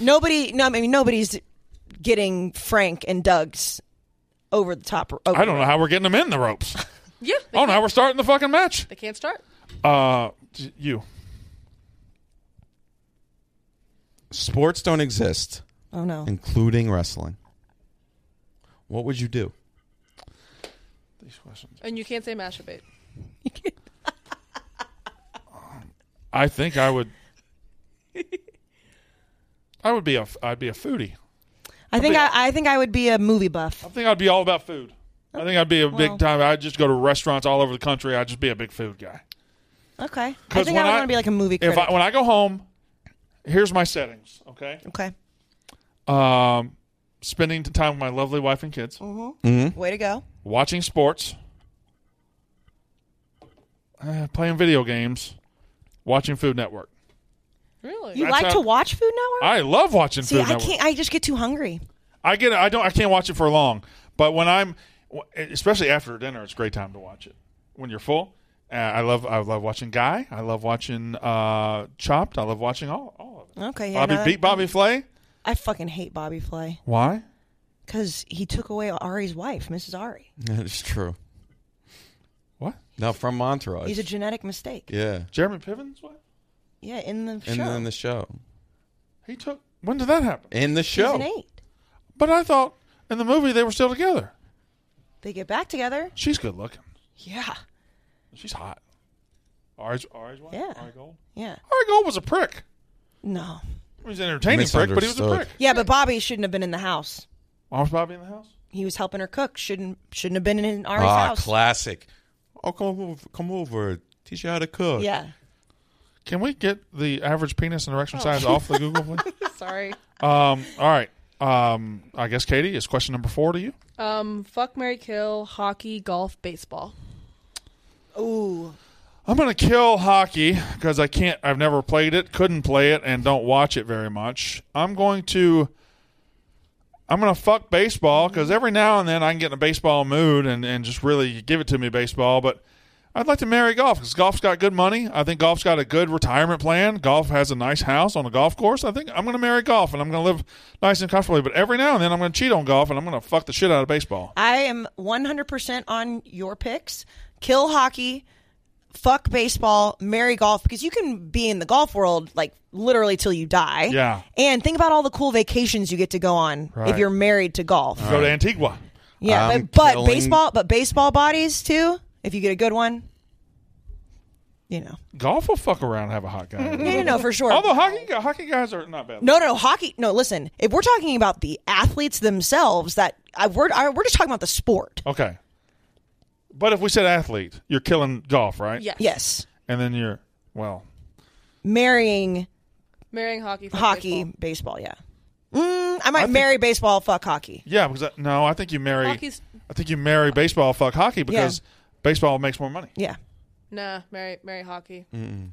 Nobody's getting Frank and Doug's over the top. I don't know how we're getting them in the ropes. Yeah. Oh, now we're starting the fucking match. They can't start. You. Sports don't exist, Oh no. including wrestling. What would you do? These questions. And you can't say masturbate. I think I would. I'd be a foodie. I think I would be a movie buff. I think I'd be all about food. I think I'd be a big time. I'd just go to restaurants all over the country. I'd just be a big food guy. Okay. I think I would want to be like a movie critic. When I go home, here's my settings, okay? Okay. Spending time with my lovely wife and kids. Way to go. Watching sports. Playing video games. Watching Food Network. Really? You like to watch Food Network? I love watching Food Network. Can't. I just get too hungry. I can't watch it for long. But when especially after dinner, it's a great time to watch it. When you're full. I love watching Guy. I love watching Chopped. I love watching all of it. Okay, yeah. Bobby Flay. I fucking hate Bobby Flay. Why? Because he took away Ari's wife, Mrs. Ari. That is true. What? No, from Entourage. He's a genetic mistake. Yeah. Jeremy Piven's wife? Yeah, in the show. In the show. When did that happen? In the show. Season 8. But I thought in the movie they were still together. They get back together. She's good looking. Yeah. She's hot. Ari's wife? Yeah. Ari Gold? Yeah. Ari Gold was a prick. No. He was an entertaining prick, but he was a prick. Yeah, but Bobby shouldn't have been in the house. Why was Bobby in the house? He was helping her cook. Shouldn't have been in Ari's house. Classic. Oh, come over. Teach you how to cook. Yeah. Can we get the average penis and erection size off the Google, please? Sorry. All right. I guess, Katie, is question number 4 to you? Fuck, marry, kill, hockey, golf, baseball. Ooh. I'm going to kill hockey because I've never played it, couldn't play it, and don't watch it very much. I'm going to fuck baseball because every now and then I can get in a baseball mood and just really give it to me, baseball. But I'd like to marry golf because golf's got good money. I think golf's got a good retirement plan. Golf has a nice house on a golf course. I think I'm going to marry golf and I'm going to live nice and comfortably. But every now and then I'm going to cheat on golf and I'm going to fuck the shit out of baseball. I am 100% on your picks. Kill hockey, fuck baseball, marry golf, because you can be in the golf world like literally till you die. Yeah. And think about all the cool vacations you get to go on if you're married to golf. Go to Antigua. Yeah, but baseball bodies too. If you get a good one, you know. Golf will fuck around and have a hot guy. No, for sure. Although hockey guys are not bad. No, hockey. No, listen. If we're talking about the athletes themselves, we're just talking about the sport. Okay. But if we said athlete, you're killing golf, right? Yes. And then you're, marrying hockey. Baseball, yeah. I might marry baseball, fuck hockey. Yeah, because I think you marry baseball, fuck hockey because baseball makes more money. Yeah. Nah, marry hockey.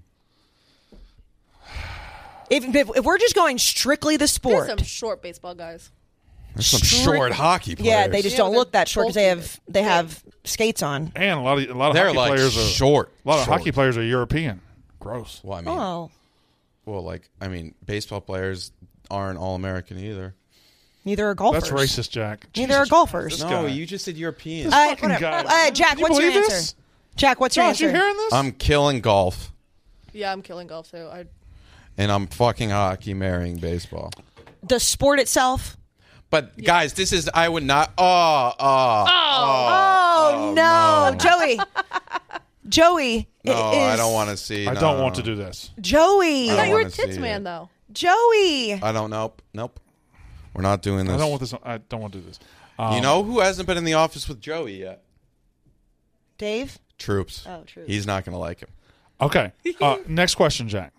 If we're just going strictly the sport, There's some short baseball guys. There's some short hockey players. Yeah, they just don't look that short because they have skates on. And a lot of They're hockey like players are short. A lot of hockey players are European. Gross. Well, I mean, baseball players aren't all American either. Neither are golfers. That's racist, Jack. Neither are golfers. No, you just said European. Jack, what's your answer? This? Jack, what's your Josh, answer? You hearing this? I'm killing golf. Yeah, I'm killing golf too. And I'm fucking hockey, marrying baseball. The sport itself. But guys, this is I would not. Oh no, Joey. No, I don't want to see. I don't want to do this. Joey. I thought you were a see tits man it. though. Joey. I don't know. Nope. We're not doing this. I don't want to do this. You know who hasn't been in the office with Joey yet? Dave? Troops. Oh, Troops. He's not going to like him. Okay. Next question, Jack.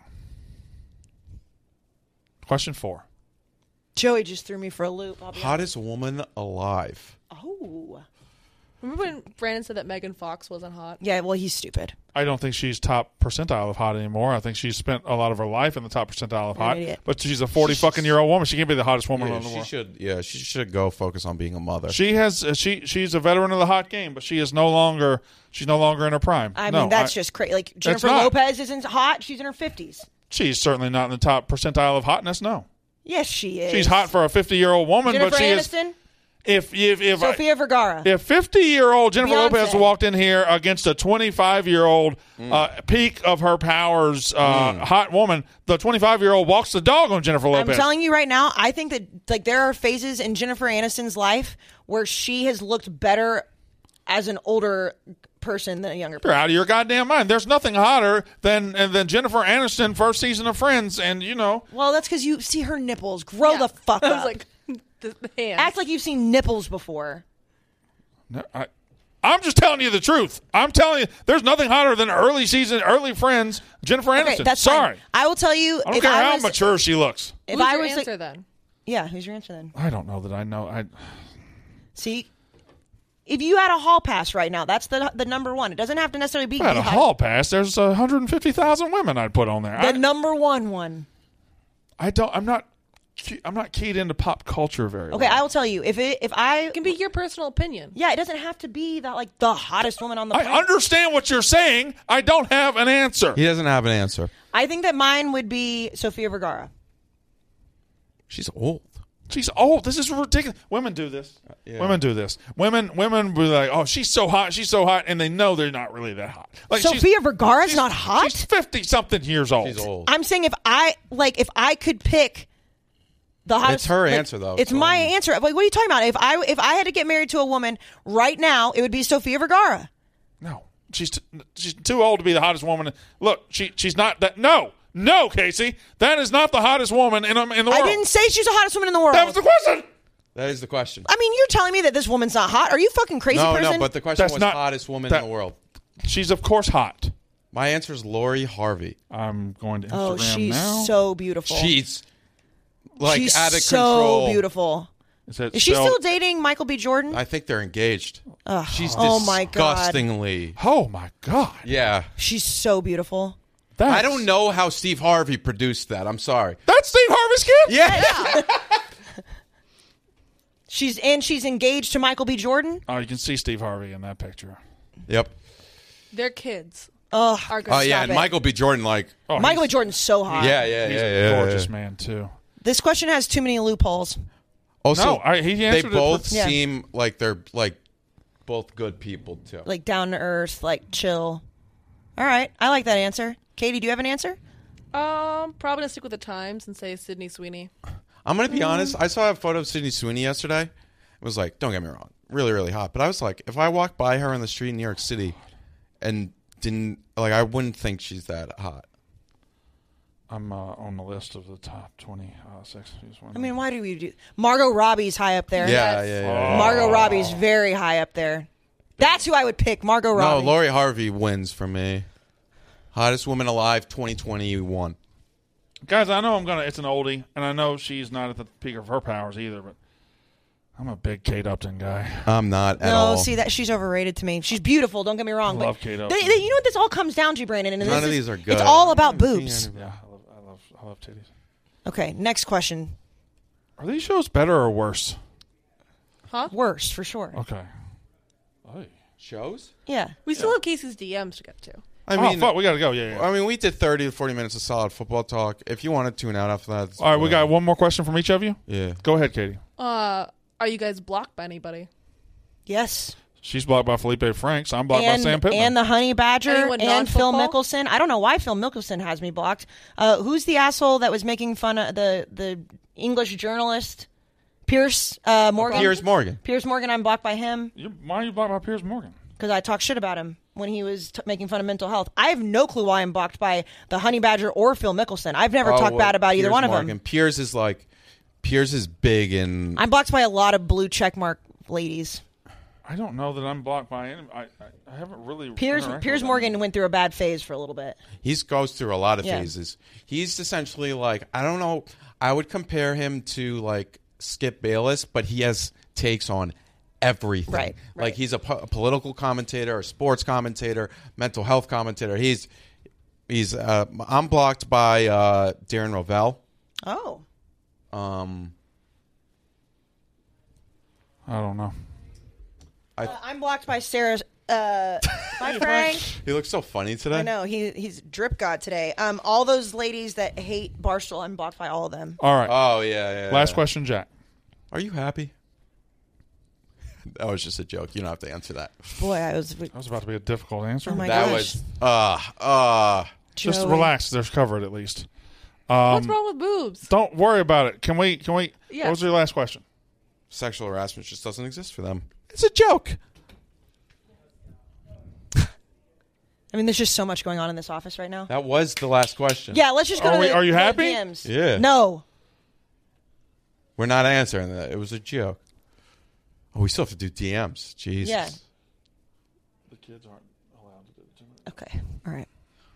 Question 4. Joey just threw me for a loop. Hottest woman alive. Oh. Remember when Brandon said that Megan Fox wasn't hot? Yeah, well, he's stupid. I don't think she's top percentile of hot anymore. I think she's spent a lot of her life in the top percentile of hot. Idiot. But she's a 40-fucking-year-old woman. She can't be the hottest woman in the world. She should go focus on being a mother. She's a veteran of the hot game, but she's no longer in her prime. I mean, that's just crazy. Like Jennifer Lopez isn't hot. She's in her 50s. She's certainly not in the top percentile of hotness. No. Yes, she is. She's hot for a 50-year-old woman, Jennifer but she Aniston? is. If Sofia Vergara. If 50-year-old Jennifer Beyonce. Lopez walked in here against a 25-year-old peak of her powers hot woman, the 25-year-old walks the dog on Jennifer Lopez. I'm telling you right now, I think that there are phases in Jennifer Aniston's life where she has looked better as an older person than a younger person. You're out of your goddamn mind. There's nothing hotter than Jennifer Aniston first season of Friends, and you know. Well, that's because you see her nipples. Grow the fuck I up. was like, The hands. Act like you've seen nipples before. No, I'm just telling you the truth. I'm telling you, there's nothing hotter than early Friends, Jennifer Aniston. Okay, that's Sorry. fine. I will tell you. I don't care how mature she looks. If Who's I your was answer then? Yeah, who's your answer then? I don't know that I know. See, if you had a hall pass right now, that's the number one. It doesn't have to necessarily be If I had a the hall pass, there's 150,000 women I'd put on there. The number one. I'm not keyed into pop culture very Okay, well. I will tell you. It can be your personal opinion. Yeah, it doesn't have to be the hottest woman on the I planet. understand what you're saying. I don't have an answer. He doesn't have an answer. I think that mine would be Sofia Vergara. She's old. She's old. This is ridiculous. Women do this. Yeah. Women do this. Women be like, "Oh, she's so hot. She's so hot," and they know they're not really that hot. Like Sofia Vergara's not hot. She's 50-something years old. She's old. I'm saying if I could pick the hottest. It's her answer though. It's my answer. Like, what are you talking about? If I had to get married to a woman right now, it would be Sofia Vergara. No, she's too old to be the hottest woman. Look, she's not that. No, Casey, that is not the hottest woman in the world. I didn't say she's the hottest woman in the world. That was the question. That is the question. I mean, you're telling me that this woman's not hot? Are you fucking crazy person? No, but the question That's was not- hottest woman in the world. She's of course hot. My answer is Lori Harvey. I'm going to Instagram she's now. so beautiful. She's she's out of so control. beautiful. Is she still dating Michael B. Jordan? I think they're engaged. She's Oh, my God. disgustingly. Oh my God. Yeah. She's so beautiful. I don't know how Steve Harvey produced that. I'm sorry. That's Steve Harvey's kid? Yeah. She's engaged to Michael B. Jordan. Oh, you can see Steve Harvey in that picture. Yep. Their kids Oh, are good. Oh yeah, Stop and it. Michael B. Jordan Michael B. Jordan's so hot. Yeah, He's a gorgeous man too. This question has too many loopholes. Also, No, he they answered it both Yeah. seem like they're both good people too. Like down to earth, like chill. All right, I like that answer. Katie, do you have an answer? Probably gonna stick with the Times and say Sydney Sweeney. I'm gonna be honest. I saw a photo of Sydney Sweeney yesterday. It was like, don't get me wrong, really, really hot. But I was like, if I walked by her on the street in New York City and didn't I wouldn't think she's that hot. I'm on the list of the top 20 sexiest women. I mean, why do we do? Margot Robbie's high up there. Yeah. Margot Robbie's very high up there. That's who I would pick. Margot Robbie. No, Lori Harvey wins for me. Hottest woman alive, 2021. Guys, I know it's an oldie, and I know she's not at the peak of her powers either, but I'm a big Kate Upton guy. I'm not at all. No, see that she's overrated to me. She's beautiful. Don't get me wrong. I but love Kate Upton. you know what this all comes down to, Brandon? And None of these are good. It's all about boobs. Yeah, I love titties. Okay, next question. Are these shows better or worse? Huh? Worse for sure. Okay. Shows? Yeah. We still have Casey's DMs to get to. I mean, fuck, we gotta go. Yeah. I mean, we did 30 to 40 minutes of solid football talk. If you want to tune out after that, All right, we got one more question from each of you. Yeah. Go ahead, Katie. Are you guys blocked by anybody? Yes. She's blocked by Felipe Franks. I'm blocked by Sam Pittman. And the Honey Badger Anyone and Phil non-football? Mickelson. I don't know why Phil Mickelson has me blocked. Who's the asshole that was making fun of the English journalist? Piers Morgan. Piers Morgan. Piers Morgan, I'm blocked by him Why are you blocked by Piers Morgan? because I talked shit about him when he was making fun of mental health. I have no clue why I'm blocked by the Honey Badger or Phil Mickelson. I've never talked bad about either Piers one of Morgan. them. Piers is big and I'm blocked by a lot of blue checkmark ladies. I don't know that I'm blocked by any. I haven't really. Piers interacted with Morgan went through a bad phase for a little bit. he goes through a lot of Yeah. phases. He's essentially like, I don't know, I would compare him to like Skip Bayless, but he has takes on everything. Right. Like he's a political commentator, a sports commentator, mental health commentator. He's I'm blocked by Darren Rovell. Oh. I don't know. I'm blocked by Sarah. Bye, Frank. He looks so funny today. I know he's drip god today. All those ladies that hate Barstool, I'm blocked by all of them. All right. Oh yeah. Last question, Jack. Are you happy? That was just a joke. You don't have to answer that. Boy, I was. That was about to be a difficult answer. Oh my That gosh. was Just Joey. relax. There's covered at least. What's wrong with boobs? Don't worry about it. Can we? Yeah. What was your last question? sexual harassment just doesn't exist for them. It's a joke. I mean, there's just so much going on in this office right now. That was the last question. Yeah, let's just go Are to we- the are you the happy? DMs. Yeah. No. We're not answering that. It was a joke. Oh, we still have to do DMs. Jesus. Yeah. The kids aren't allowed to do it. Okay. All right.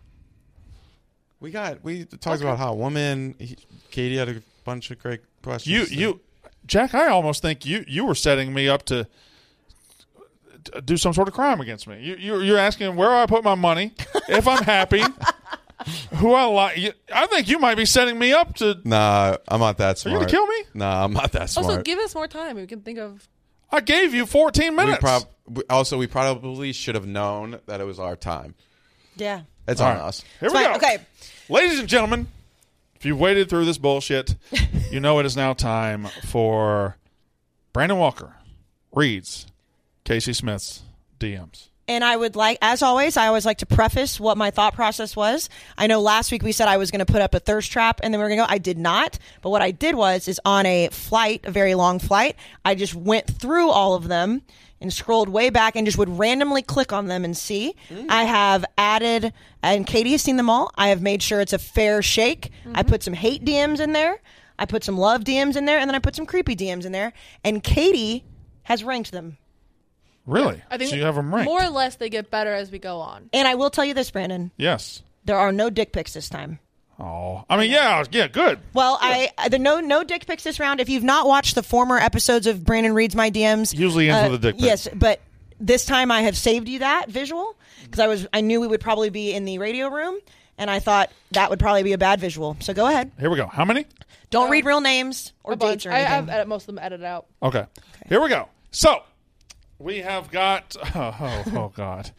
We talked about Hot Woman. Katie had a bunch of great questions. Jack, I almost think you were setting me up to do some sort of crime against me. You're asking where I put my money, if I'm happy, who I like. I think you might be setting me up to. Nah, I'm not that Are smart. you going to kill me? Nah, I'm not that smart. Also, give us more time. We can think of. I gave you 14 minutes. We probably should have known that it was our time. Yeah. It's All on right. us. Here we go. Okay. Ladies and gentlemen, if you've waited through this bullshit, you know it is now time for Brandon Walker reads Casey Smith's DMs. And I would like, as always, I always like to preface what my thought process was. I know last week we said I was going to put up a thirst trap and then we were going to go. I did not. But what I did is on a flight, a very long flight, I just went through all of them and scrolled way back and just would randomly click on them and see. I have added, and Katie has seen them all. I have made sure it's a fair shake. I put some hate DMs in there. I put some love DMs in there. And then I put some creepy DMs in there. And Katie has ranked them. Really? I think so you have them ranked. More or less, they get better as we go on. And I will tell you this, Brandon. Yes. There are no dick pics this time. Oh, I mean, yeah, good. Well, no dick pics this round. If you've not watched the former episodes of Brandon Reads My DMs, Usually ends with a dick pic. Yes, but this time I have saved you that visual because I knew we would probably be in the radio room, and I thought that would probably be a bad visual. So go ahead. Here we go. How many? Don't read real names or A bunch. dates or anything. I have most of them edited out. Okay. Here we go. So we have got. Oh God.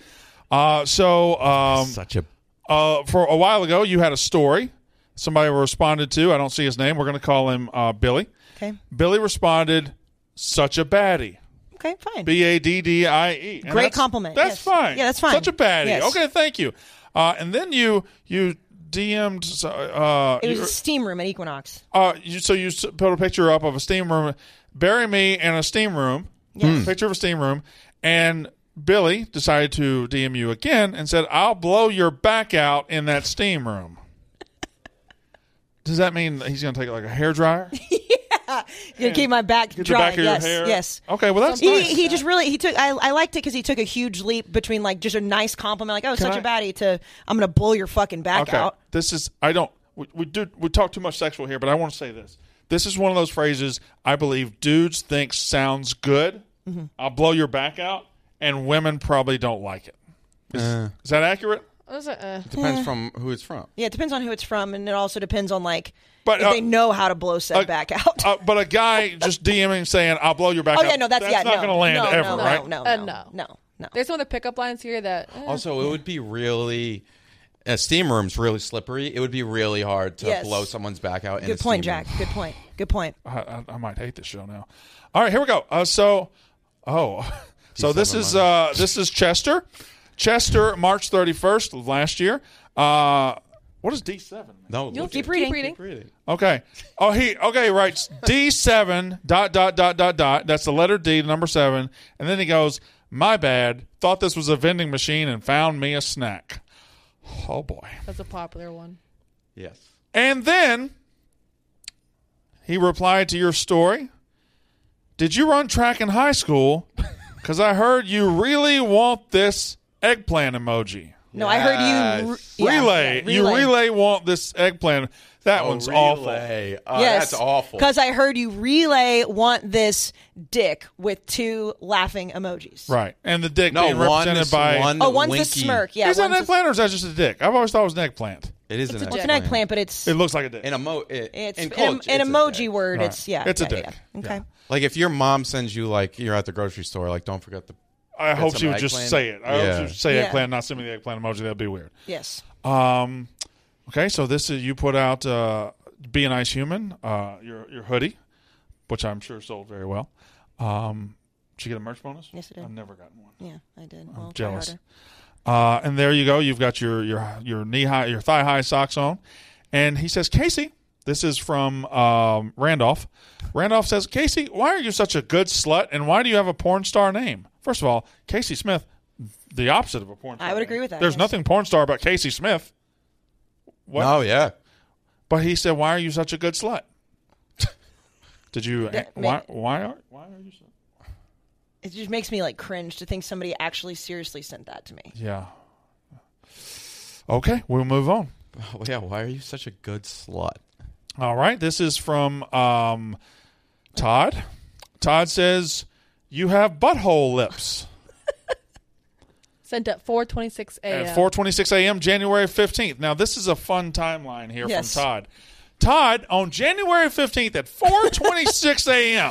Such a. For a while ago, you had a story. Somebody responded to. I don't see his name. We're going to call him Billy. Okay. Billy responded, "Such a baddie." Okay, fine. BADDIE. And Great compliment. That's Yes. fine. Yeah, that's fine. Such a baddie. Yes. Okay, thank you. And then you DM'd. It was a steam room at Equinox. You put a picture up of a steam room. Bury me in a steam room. Yes. Picture of a steam room. And Billy decided to DM you again and said, "I'll blow your back out in that steam room." Does that mean he's going to take it like a hairdryer? You're gonna keep my back Get dry. the back of Yes, your hair? yes. Okay, well, that's He, nice. he just really he took. I liked it because he took a huge leap between like just a nice compliment, like such a baddie, to I'm gonna blow your fucking back out. This is we talk too much sexual here, but I want to say this. This is one of those phrases I believe dudes think sounds good. Mm-hmm. I'll blow your back out, and women probably don't like it. Is that accurate? Depends from who it's from. Yeah, it depends on who it's from, and it also depends on like But, if they know how to blow said back out. But a guy just DMing saying, "I'll blow your back out." Oh yeah, no, that's not going to land ever, right? No. There's some of the pickup lines here that. Also, it would be really. A steam room's really slippery. It would be really hard to Yes. blow someone's back out. In Good a point, steam room. Jack. Good point. I might hate this show now. All right, here we go. So this is Chester. Chester, March 31st of last year. What is D7? No, You'll look keep at- reading. Okay. He writes D7 ... That's the letter D, the number 7, and then he goes, "My bad. Thought this was a vending machine and found me a snack." Oh boy. That's a popular one. Yes. And then he replied to your story. "Did you run track in high school? Because I heard you really want this eggplant emoji." No, I heard you Relay. You relay want this eggplant. That one's awful. Relay. Yes, That's awful. Because I heard you relay want this dick with 2 laughing emojis. Right. And the dick No, being represented by... One's winky. the smirk. Yeah, is that an one's eggplant or is that just a dick? I've always thought it was an eggplant. It is It's an an eggplant, but it's It looks like a dick. In it's in an culture, it's a emoji dick. word. Right. It's yeah. It's a yeah, dick. yeah. Okay. Yeah. Like if your mom sends you like you're at the grocery store, like don't forget the. I hope some she would just eggplant. say it. I hope Yeah. she would say Yeah. eggplant, not send me the eggplant emoji. That'd be weird. Yes. Okay, so this is you put out "Be a Nice Human," your hoodie, which I'm sure sold very well. Did you get a merch bonus? Yes, I did. I've never gotten one. Yeah, I did. I'm I'll try jealous. harder. And there you go. You've got your knee high, your thigh high socks on. And he says, "Casey," this is from Randolph. Randolph says, "Casey, why are you such a good slut, and why do you have a porn star name?" First of all, Casey Smith, the opposite of a porn star. I would name. agree with that, There's yes. nothing porn star about Casey Smith. What? Oh yeah. But he said, "Why are you such a good slut?" Did you? Why are you? It just makes me like cringe to think somebody actually seriously sent that to me. Yeah. Okay, we'll move on. Oh, yeah, why are you such a good slut? All right, this is from Todd. Todd says, "You have butthole lips." Sent at 4:26 a.m. At 4:26 a.m., January 15th. Now, this is a fun timeline here from Todd. Todd, on January 15th at 4:26 a.m.,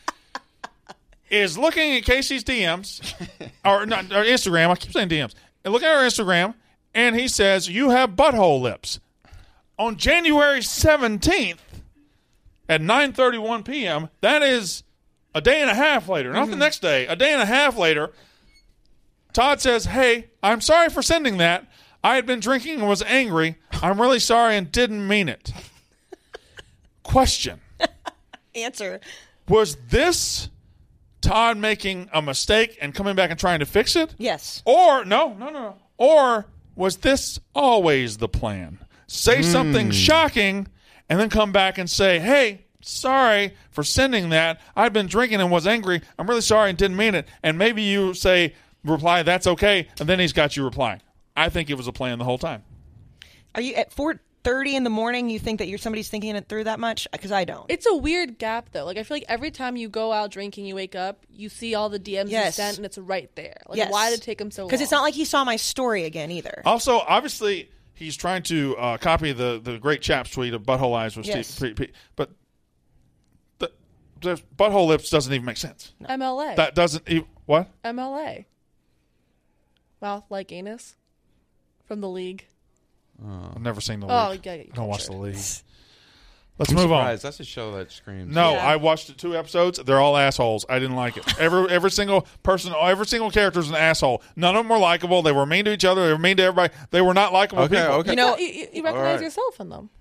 is looking at Casey's DMs, or Instagram. I keep saying DMs. And looking at her Instagram, and he says, "You have butthole lips." On January 17th at 9:31 p.m., that is a day and a half later, not the next day, a day and a half later, Todd says, "Hey, I'm sorry for sending that. I had been drinking and was angry. I'm really sorry and didn't mean it." Question. Answer. Was this Todd making a mistake and coming back and trying to fix it? Yes. Or, no. Or was this always the plan? Say something shocking and then come back and say, "Hey, sorry for sending that. I've been drinking and was angry. I'm really sorry and didn't mean it." And maybe you reply, "That's okay." And then he's got you replying. I think it was a plan the whole time. Are you at 4:30 in the morning? You think that somebody's thinking it through that much? Because I don't. It's a weird gap, though. Like, I feel like every time you go out drinking, you wake up, you see all the DMs you sent, and it's right there. Like, why did it take him so long? Because it's not like he saw my story again either. Also, obviously, he's trying to copy the great Chaps tweet of butthole eyes with Steve. But the butthole lips doesn't even make sense. No. MLA. That doesn't even, what? MLA. Mouth like anus from the league. I've never seen the league. Oh, yeah, I don't watch the league. Let's I'm move surprised. on. That's a show that screams. No, I watched 2 episodes. They're all assholes. I didn't like it. Every single person, every single character is an asshole. None of them were likable. They were mean to each other. They were mean to everybody. They were not likable people. Okay. You know, you recognize yourself in them.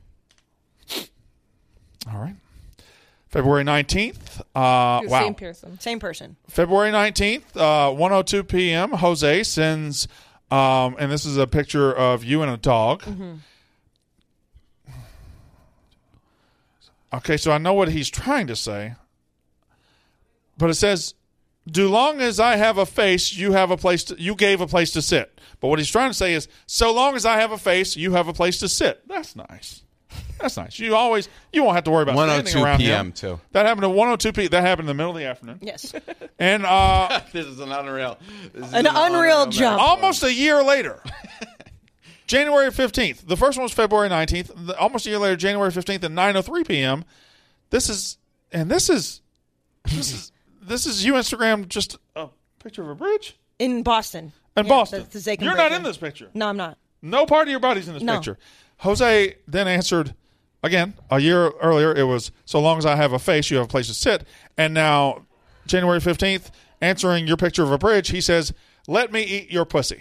All right. February 19th. Same person. February 19th, 1:02 p.m., Jose sends, and this is a picture of you and a dog. Mm-hmm. Okay, so I know what he's trying to say, but it says, "Do long as I have a face, you gave a place to sit." But what he's trying to say is, so long as I have a face, you have a place to sit. That's nice. That's nice. You won't have to worry about standing around 1:02 p.m. him. too. That happened at 1:02 p.m. That happened in the middle of the afternoon. Yes. And this is an unreal. Unreal jump. Almost a year later. January 15th. The first one was February 19th. Almost a year later, January 15th at 9:03 p.m. This is you Instagram just a picture of a bridge in Boston. In Boston. The Zakin You're Bridge. not in this picture. No, I'm not. No part of your body's in this No. picture. Jose then answered, again, a year earlier, it was, so long as I have a face, you have a place to sit. And now, January 15th, answering your picture of a bridge, he says, "Let me eat your pussy."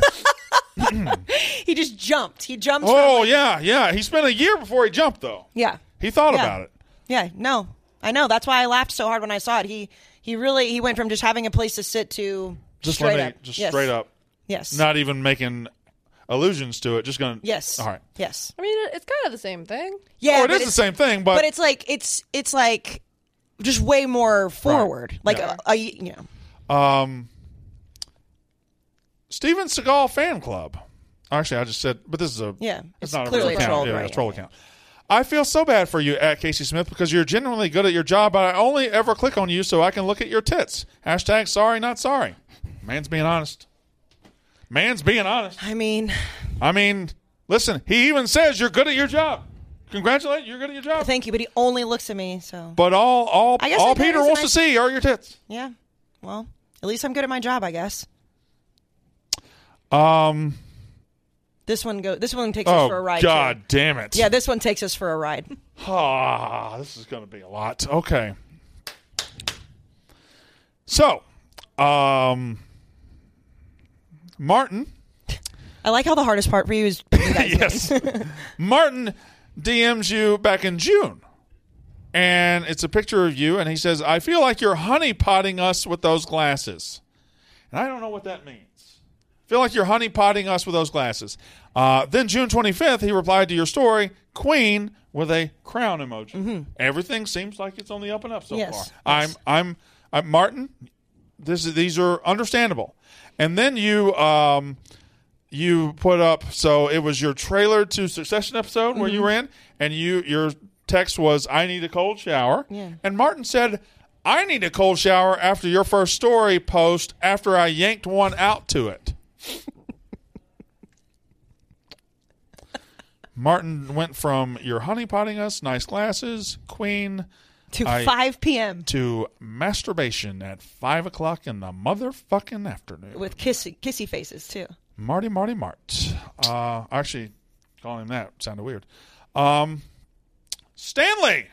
He just jumped. He jumped. Oh, yeah. He spent a year before he jumped, though. Yeah. He thought about it. Yeah, no. I know. That's why I laughed so hard when I saw it. He went from just having a place to sit to straight up. Straight up. Yes. Not even making allusions to it. Just going to. Yes. All right. Yes. I mean, it's kind of the same thing. Yeah, it is the same thing, but it's like it's like just way more forward. Like Steven Seagal fan club. Actually, I just said, but this is it's not clearly a real account. right? It's a troll account. "I feel so bad for you at Casey Smith because you're genuinely good at your job, but I only ever click on you so I can look at your tits. # sorry, not sorry." Man's being honest. I mean, listen, he even says you're good at your job. Congratulate, you're good at your job. Thank you, but he only looks at me, so. But all Peter wants to see are your tits. Yeah. Well, at least I'm good at my job, I guess. This one takes us for a ride. God too. damn it. Yeah, this one takes us for a ride. This is going to be a lot. Okay. So, Martin. I like how the hardest part for you is yes. Martin DMs you back in June. And it's a picture of you, and he says, "I feel like you're honeypotting us with those glasses." And I don't know what that means. Feel like you're honeypotting us with those glasses. Then June 25th, he replied to your story, Queen, with a crown emoji. Mm-hmm. Everything seems like it's on the up and up so Yes. far. Yes. I'm Martin. These are understandable. And then you put up, so it was your trailer to Succession episode where you were in, and your text was, I need a cold shower. Yeah. And Martin said, I need a cold shower after your first story post after I yanked one out to it. Martin went from you're honeypotting us, nice glasses, Queen, to 5 p.m. to masturbation at 5 o'clock in the motherfucking afternoon. With kissy faces, too. Marty Mart. Actually, calling him that sounded weird. Stanley,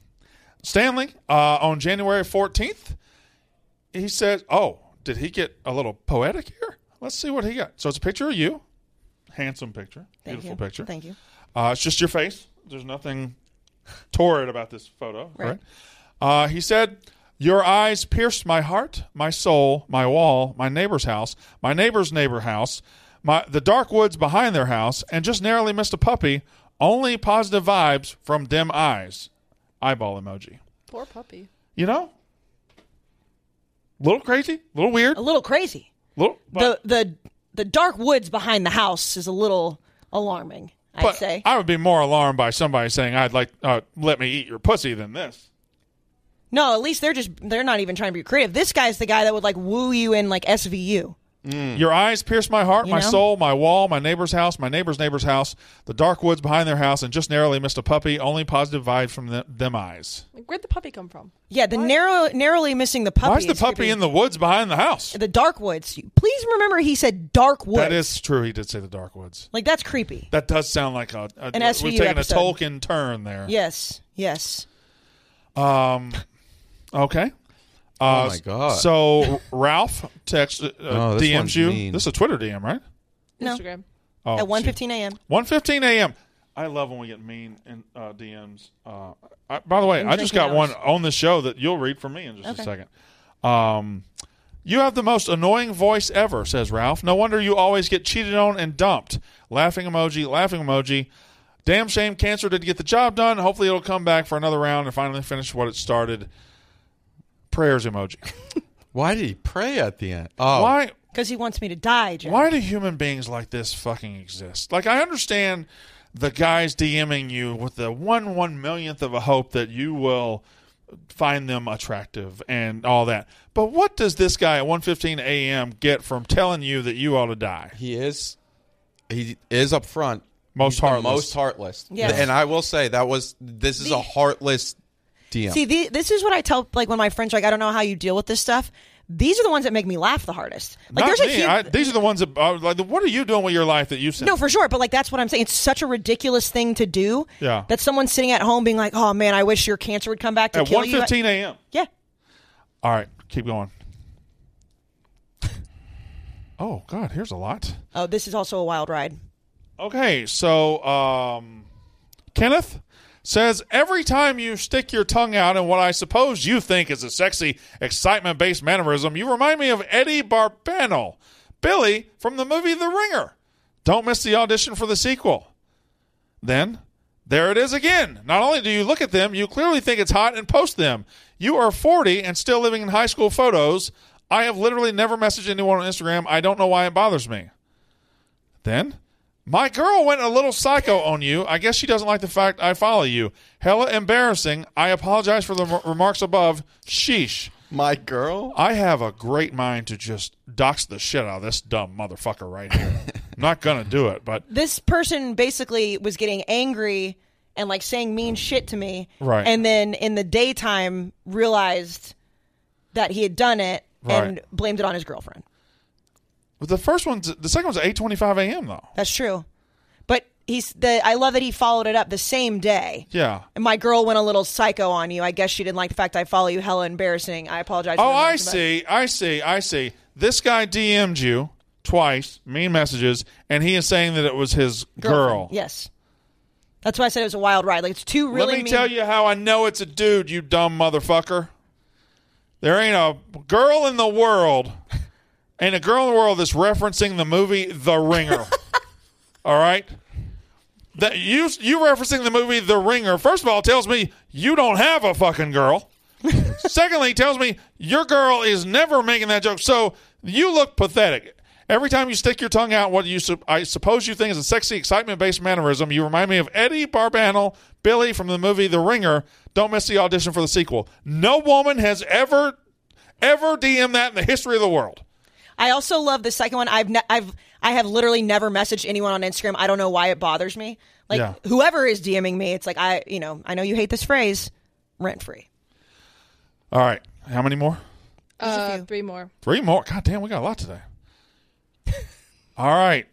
on January 14th, he said, oh, did he get a little poetic here? Let's see what he got. So it's a picture of you. Handsome picture. Beautiful picture. Thank you. It's just your face. There's nothing torrid about this photo. Right. He said, your eyes pierced my heart, my soul, my wall, my neighbor's house, my neighbor's neighbor house, the dark woods behind their house, and just narrowly missed a puppy. Only positive vibes from dim eyes. Eyeball emoji. Poor puppy. You know? A little crazy, a little weird. A little crazy. The dark woods behind the house is a little alarming, I'd say. I would be more alarmed by somebody saying, I'd like, let me eat your pussy than this. No, at least they're not even trying to be creative. This guy's the guy that would like woo you in like SVU. Your eyes pierced my heart, my soul, my wall, my neighbor's house, my neighbor's neighbor's house, the dark woods behind their house, and just narrowly missed a puppy. Only positive vibes from them eyes. Like, where'd the puppy come from? Yeah, the narrowly missing the puppy. Why is the puppy in the woods behind the house? The dark woods. Please remember he said dark woods. That is true. He did say the dark woods. Like, that's creepy. That does sound like an SVU we've taken episode. a Tolkien turn there. Yes. Okay. Oh my God! So Ralph DMs you. Mean. This is a Twitter DM, right? No. Instagram. Oh, At 1:15 a.m. 1:15 a.m. I love when we get mean in DMs. By the way, And I just drinking got one hours. on the show that you'll read from me in just a second. You have the most annoying voice ever, says Ralph. No wonder you always get cheated on and dumped. Laughing emoji. Damn shame cancer didn't get the job done. Hopefully it'll come back for another round and finally finish what it started. Prayers emoji. Why did he pray at the end? Oh, Why? Because he wants me to die, Jim. Why do human beings like this fucking exist? Like, I understand the guys DMing you with the 1/1,000,000th of a hope that you will find them attractive and all that. But what does this guy at 1:15 a.m. get from telling you that you ought to die? He is up front. Most He's the heartless. most heartless. Yes. And I will say this is a heartless DM. See, this is what I tell, like, when my friends are like, I don't know how you deal with this stuff. These are the ones that make me laugh the hardest. Like, Not there's me. a huge... These are the ones that like. What are you doing with your life that you said? No, for sure. But, like, that's what I'm saying. It's such a ridiculous thing to do. Yeah. That someone's sitting at home being like, oh, man, I wish your cancer would come back to At kill you. 1:15 a.m. Yeah. All right, keep going. Oh God, here's a lot. Oh, this is also a wild ride. Okay, so Kenneth says, every time you stick your tongue out in what I suppose you think is a sexy, excitement-based mannerism, you remind me of Eddie Barbano, Billy from the movie The Ringer. Don't miss the audition for the sequel. Then, there it is again. Not only do you look at them, you clearly think it's hot and post them. You are 40 and still living in high school photos. I have literally never messaged anyone on Instagram. I don't know why it bothers me. Then, my girl went a little psycho on you. I guess she doesn't like the fact I follow you. Hella embarrassing. I apologize for the remarks above. Sheesh. My girl? I have a great mind to just dox the shit out of this dumb motherfucker right here. I'm not going to do it, but... This person basically was getting angry and, like, saying mean shit to me. Right. And then in the daytime realized that he had done it and blamed it on his girlfriend. But the second one's at 8:25 a.m. though. That's true. But I love that he followed it up the same day. Yeah. And my girl went a little psycho on you. I guess she didn't like the fact I follow you. Hella embarrassing. I apologize. Oh, I see. This guy DM'd you twice, mean messages, and he is saying that it was his girl. Yes. That's why I said it was a wild ride. Like, it's two really Let me tell you how I know it's a dude, you dumb motherfucker. There ain't a girl in the world Ain't a girl in the world that's referencing the movie The Ringer. All right? That you referencing the movie The Ringer, first of all, tells me you don't have a fucking girl. Secondly, tells me your girl is never making that joke. So you look pathetic. Every time you stick your tongue out, what I suppose you think is a sexy, excitement-based mannerism, you remind me of Eddie Barbanel, Billy from the movie The Ringer. Don't miss the audition for the sequel. No woman has ever DM'd that in the history of the world. I also love the second one. I have literally never messaged anyone on Instagram. I don't know why it bothers me. Whoever is DMing me, it's like I know you hate this phrase, rent free. All right, how many more? 3 more. 3 more. God damn, we got a lot today. All right,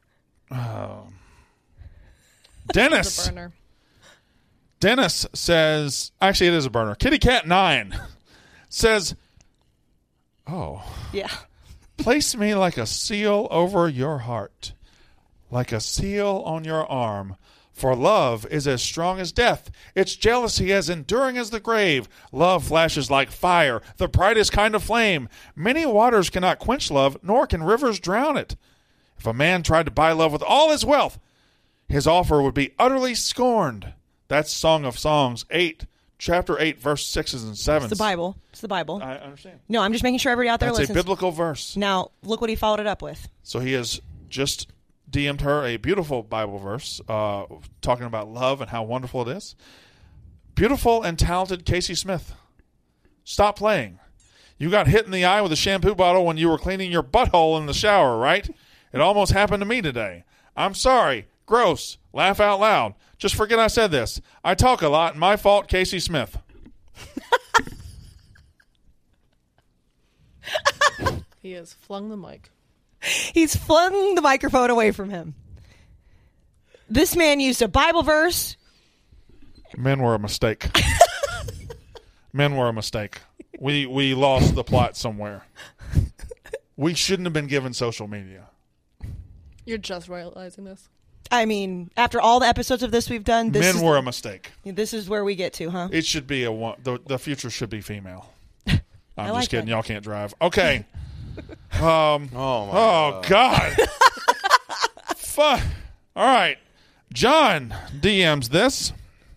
Dennis. Burner. Dennis says, actually, it is a burner. Kitty Cat 9 says, "Oh, yeah." Place me like a seal over your heart, like a seal on your arm. For love is as strong as death. Its jealousy as enduring as the grave. Love flashes like fire, the brightest kind of flame. Many waters cannot quench love, nor can rivers drown it. If a man tried to buy love with all his wealth, his offer would be utterly scorned." That's Song of Songs 8. Chapter 8, verse 6s and 7s. It's the Bible. It's the Bible. I understand. No, I'm just making sure everybody out there listens. That's a biblical verse. Now, look what he followed it up with. So he has just DM'd her a beautiful Bible verse talking about love and how wonderful it is. Beautiful and talented Casey Smith. Stop playing. You got hit in the eye with a shampoo bottle when you were cleaning your butthole in the shower, right? It almost happened to me today. I'm sorry. Gross. Laugh out loud. Just forget I said this. I talk a lot. My fault, Casey Smith. He has flung the mic. He's flung the microphone away from him. This man used a Bible verse. Men were a mistake. Men were a mistake. We lost the plot somewhere. We shouldn't have been given social media. You're just realizing this. I mean, after all the episodes of this we've done, men were a mistake. This is where we get to, huh? It should be the future should be female. I'm like just kidding. that. Y'all can't drive. Okay. Oh God. Fuck. All right. John DMs this.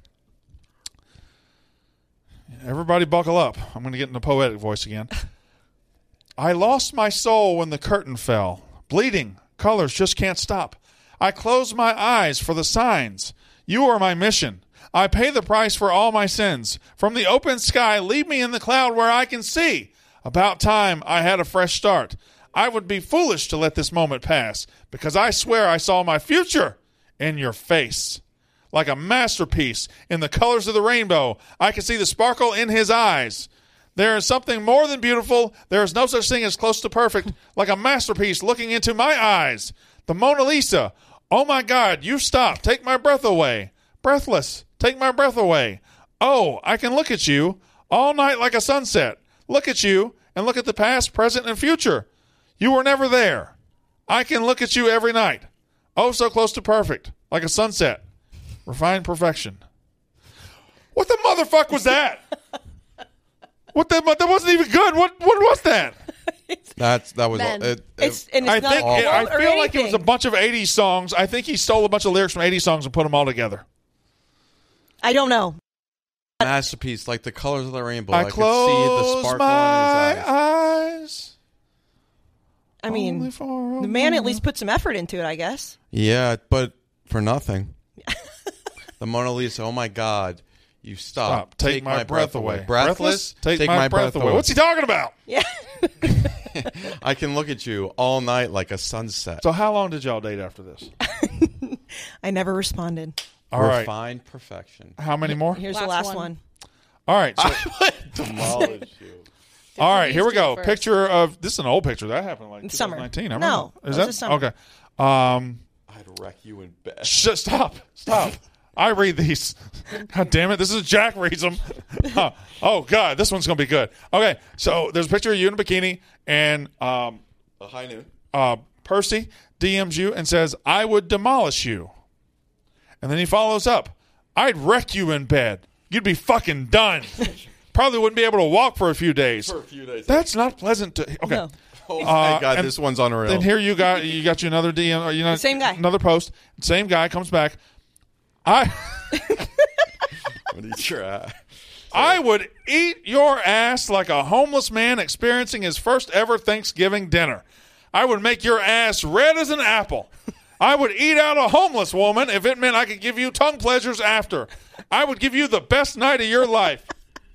Everybody buckle up. I'm going to get in the poetic voice again. I lost my soul when the curtain fell. Bleeding. Colors just can't stop. I close my eyes for the signs. You are my mission. I pay the price for all my sins. From the open sky, leave me in the cloud where I can see. About time I had a fresh start. I would be foolish to let this moment pass, because I swear I saw my future in your face. Like a masterpiece in the colors of the rainbow, I can see the sparkle in his eyes. There is something more than beautiful. There is no such thing as close to perfect, like a masterpiece looking into my eyes. The Mona Lisa. Oh my God, you stop. Take my breath away. Breathless. Take my breath away. Oh, I can look at you all night like a sunset. Look at you and look at the past, present, and future. You were never there. I can look at you every night. Oh, so close to perfect, like a sunset. Refined perfection. What the motherfuck was that? That wasn't even good. What was that? That was Men. I feel like it was a bunch of 80s songs. I think he stole a bunch of lyrics from 80s songs and put them all together. I don't know. Masterpiece, like the colors of the rainbow. I could see the sparkle in his eyes. I mean, the man at least put some effort into it, I guess. Yeah, but for nothing. The Mona Lisa, oh my God. You stop. Take my breath away. Breathless? Take my breath away. What's he talking about? Yeah. I can look at you all night like a sunset. So how long did y'all date after this? I never responded. All right. Refined perfection. How many more? Here's the last one. All right. So, demolish you. All right, here we go. First. Picture of this is an old picture that happened like Summer. 2019. I No, remember. Is it was that this summer. okay? I'd wreck you in bed. Stop. I read these. God damn it! This is Jack reads them. Oh God, this one's gonna be good. Okay, so there's a picture of you in a bikini, and A high noon. Percy DMs you and says, "I would demolish you," and then he follows up, "I'd wreck you in bed. You'd be fucking done. Probably wouldn't be able to walk for a few days. For a few days. That's not pleasant to. Okay, No. Oh my God, this one's unreal. Then here you got another DM, or same guy, another post. Same guy comes back. I would eat your ass like a homeless man experiencing his first ever Thanksgiving dinner. I would make your ass red as an apple. I would eat out a homeless woman if it meant I could give you tongue pleasures after. I would give you the best night of your life.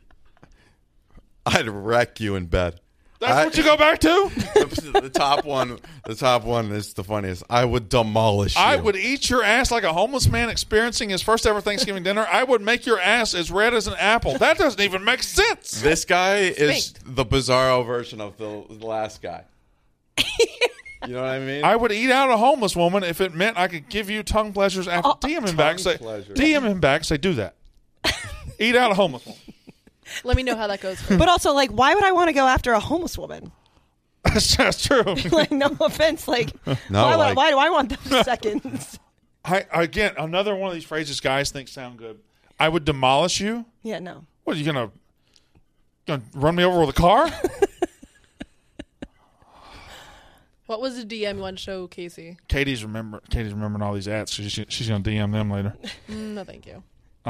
I'd wreck you in bed. That's what you go back to? The top one is the funniest. I would demolish you. I would eat your ass like a homeless man experiencing his first ever Thanksgiving dinner. I would make your ass as red as an apple. That doesn't even make sense. This guy is the bizarro version of the last guy. You know what I mean? I would eat out a homeless woman if it meant I could give you tongue pleasures after. DM him back. Say, do that. Eat out a homeless woman. Let me know how that goes. But also, like, why would I want to go after a homeless woman? That's true. Like, no offense. Like, why do I want those seconds? Again, another one of these phrases guys think sound good. I would demolish you. Yeah, no. What, are you gonna run me over with a car? What was the DM you want to show Casey? Katie's remembering all these ads. She's going to DM them later. No, thank you.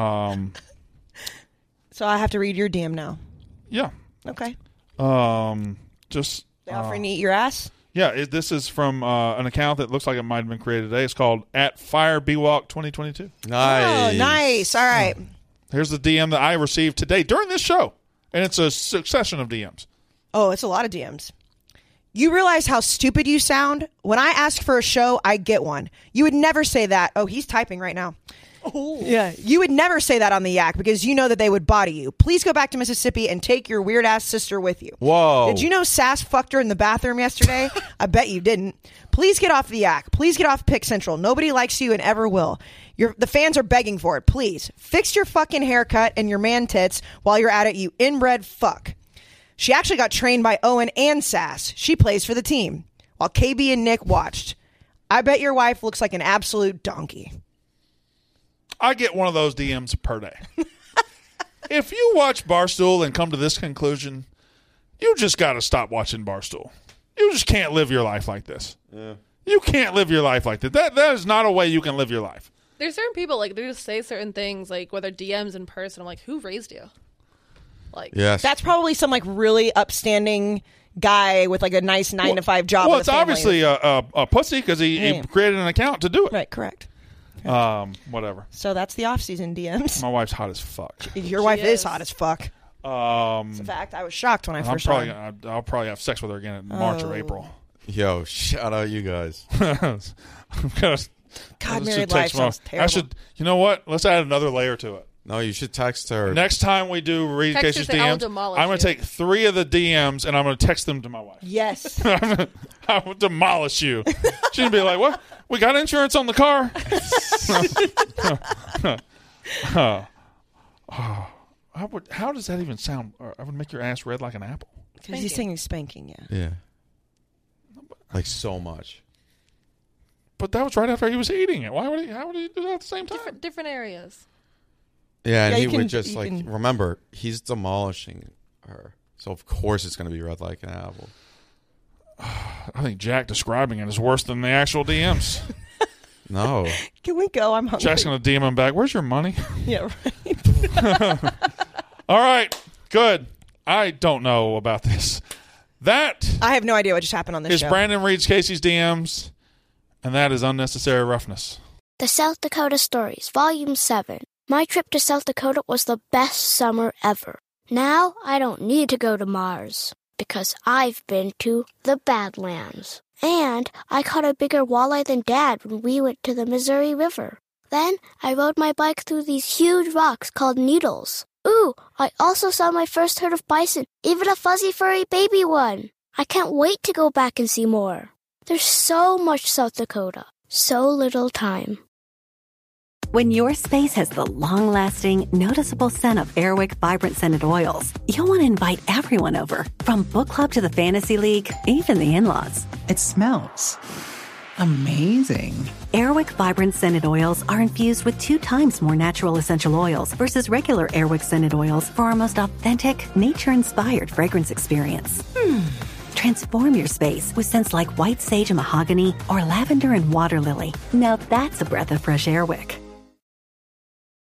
So I have to read your DM now. Yeah. Okay. Just they offering to eat your ass? Yeah. This is from an account that looks like it might have been created today. It's called @FireBWalk2022. Nice. Oh, nice. All right. Here's the DM that I received today during this show, and it's a succession of DMs. Oh, it's a lot of DMs. You realize how stupid you sound? When I ask for a show, I get one. You would never say that. Oh, he's typing right now. Oh. Yeah. You would never say that on the Yak because you know that they would body you. Please go back to Mississippi and take your weird-ass sister with you. Whoa. Did you know Sass fucked her in the bathroom yesterday? I bet you didn't. Please get off the Yak. Please get off Pick Central. Nobody likes you and ever will. The fans are begging for it. Please. Fix your fucking haircut and your man tits while you're at it, you inbred fuck. She actually got trained by Owen and Sass. She plays for the team, while KB and Nick watched. I bet your wife looks like an absolute donkey. I get one of those DMs per day. If you watch Barstool and come to this conclusion, you just got to stop watching Barstool. You just can't live your life like this. Yeah. You can't live your life like that. That is not a way you can live your life. There's certain people, like, they just say certain things, like, whether DMs in person. I'm like, who raised you? Like, yes. That's probably some like really upstanding guy with like a nice 9-to-5 job. Well, it's obviously a pussy because he created an account to do it. Right, correct. Whatever. So that's the off-season DMs. My wife's hot as fuck. Your wife is hot as fuck. It's a fact. I was shocked when I first saw her. I'll probably have sex with her again in March or April. Yo, shout out you guys. God, married life sounds terrible. You know what? Let's add another layer to it. No, you should text her. Next time we do read Casey's DMs, I'm going to take 3 of the DMs and I'm going to text them to my wife. Yes. I will demolish you. She's going to be like, what? We got insurance on the car? How does that even sound? I would make your ass red like an apple. Because he's singing spanking, yeah. Yeah. Like so much. But that was right after he was eating it. How would he do that at the same time? Different areas. Yeah, and he would just remember, he's demolishing her. So, of course, it's going to be red like an apple. I think Jack describing it is worse than the actual DMs. No. Can we go? I'm hungry. Jack's going to DM him back. Where's your money? Yeah, right. All right. Good. I don't know about this. That I have no idea what just happened on this show. Brandon reads Casey's DMs, and that is unnecessary roughness. The South Dakota Stories, Volume 7. My trip to South Dakota was the best summer ever. Now I don't need to go to Mars, because I've been to the Badlands. And I caught a bigger walleye than Dad when we went to the Missouri River. Then I rode my bike through these huge rocks called needles. Ooh, I also saw my first herd of bison, even a fuzzy furry baby one. I can't wait to go back and see more. There's so much South Dakota, so little time. When your space has the long-lasting, noticeable scent of Airwick Vibrant Scented Oils, you'll want to invite everyone over, from book club to the fantasy league, even the in-laws. It smells amazing. Airwick Vibrant Scented Oils are infused with 2 times more natural essential oils versus regular Airwick Scented Oils for our most authentic, nature-inspired fragrance experience. Transform your space with scents like white sage and mahogany or lavender and water lily. Now that's a breath of fresh air wick.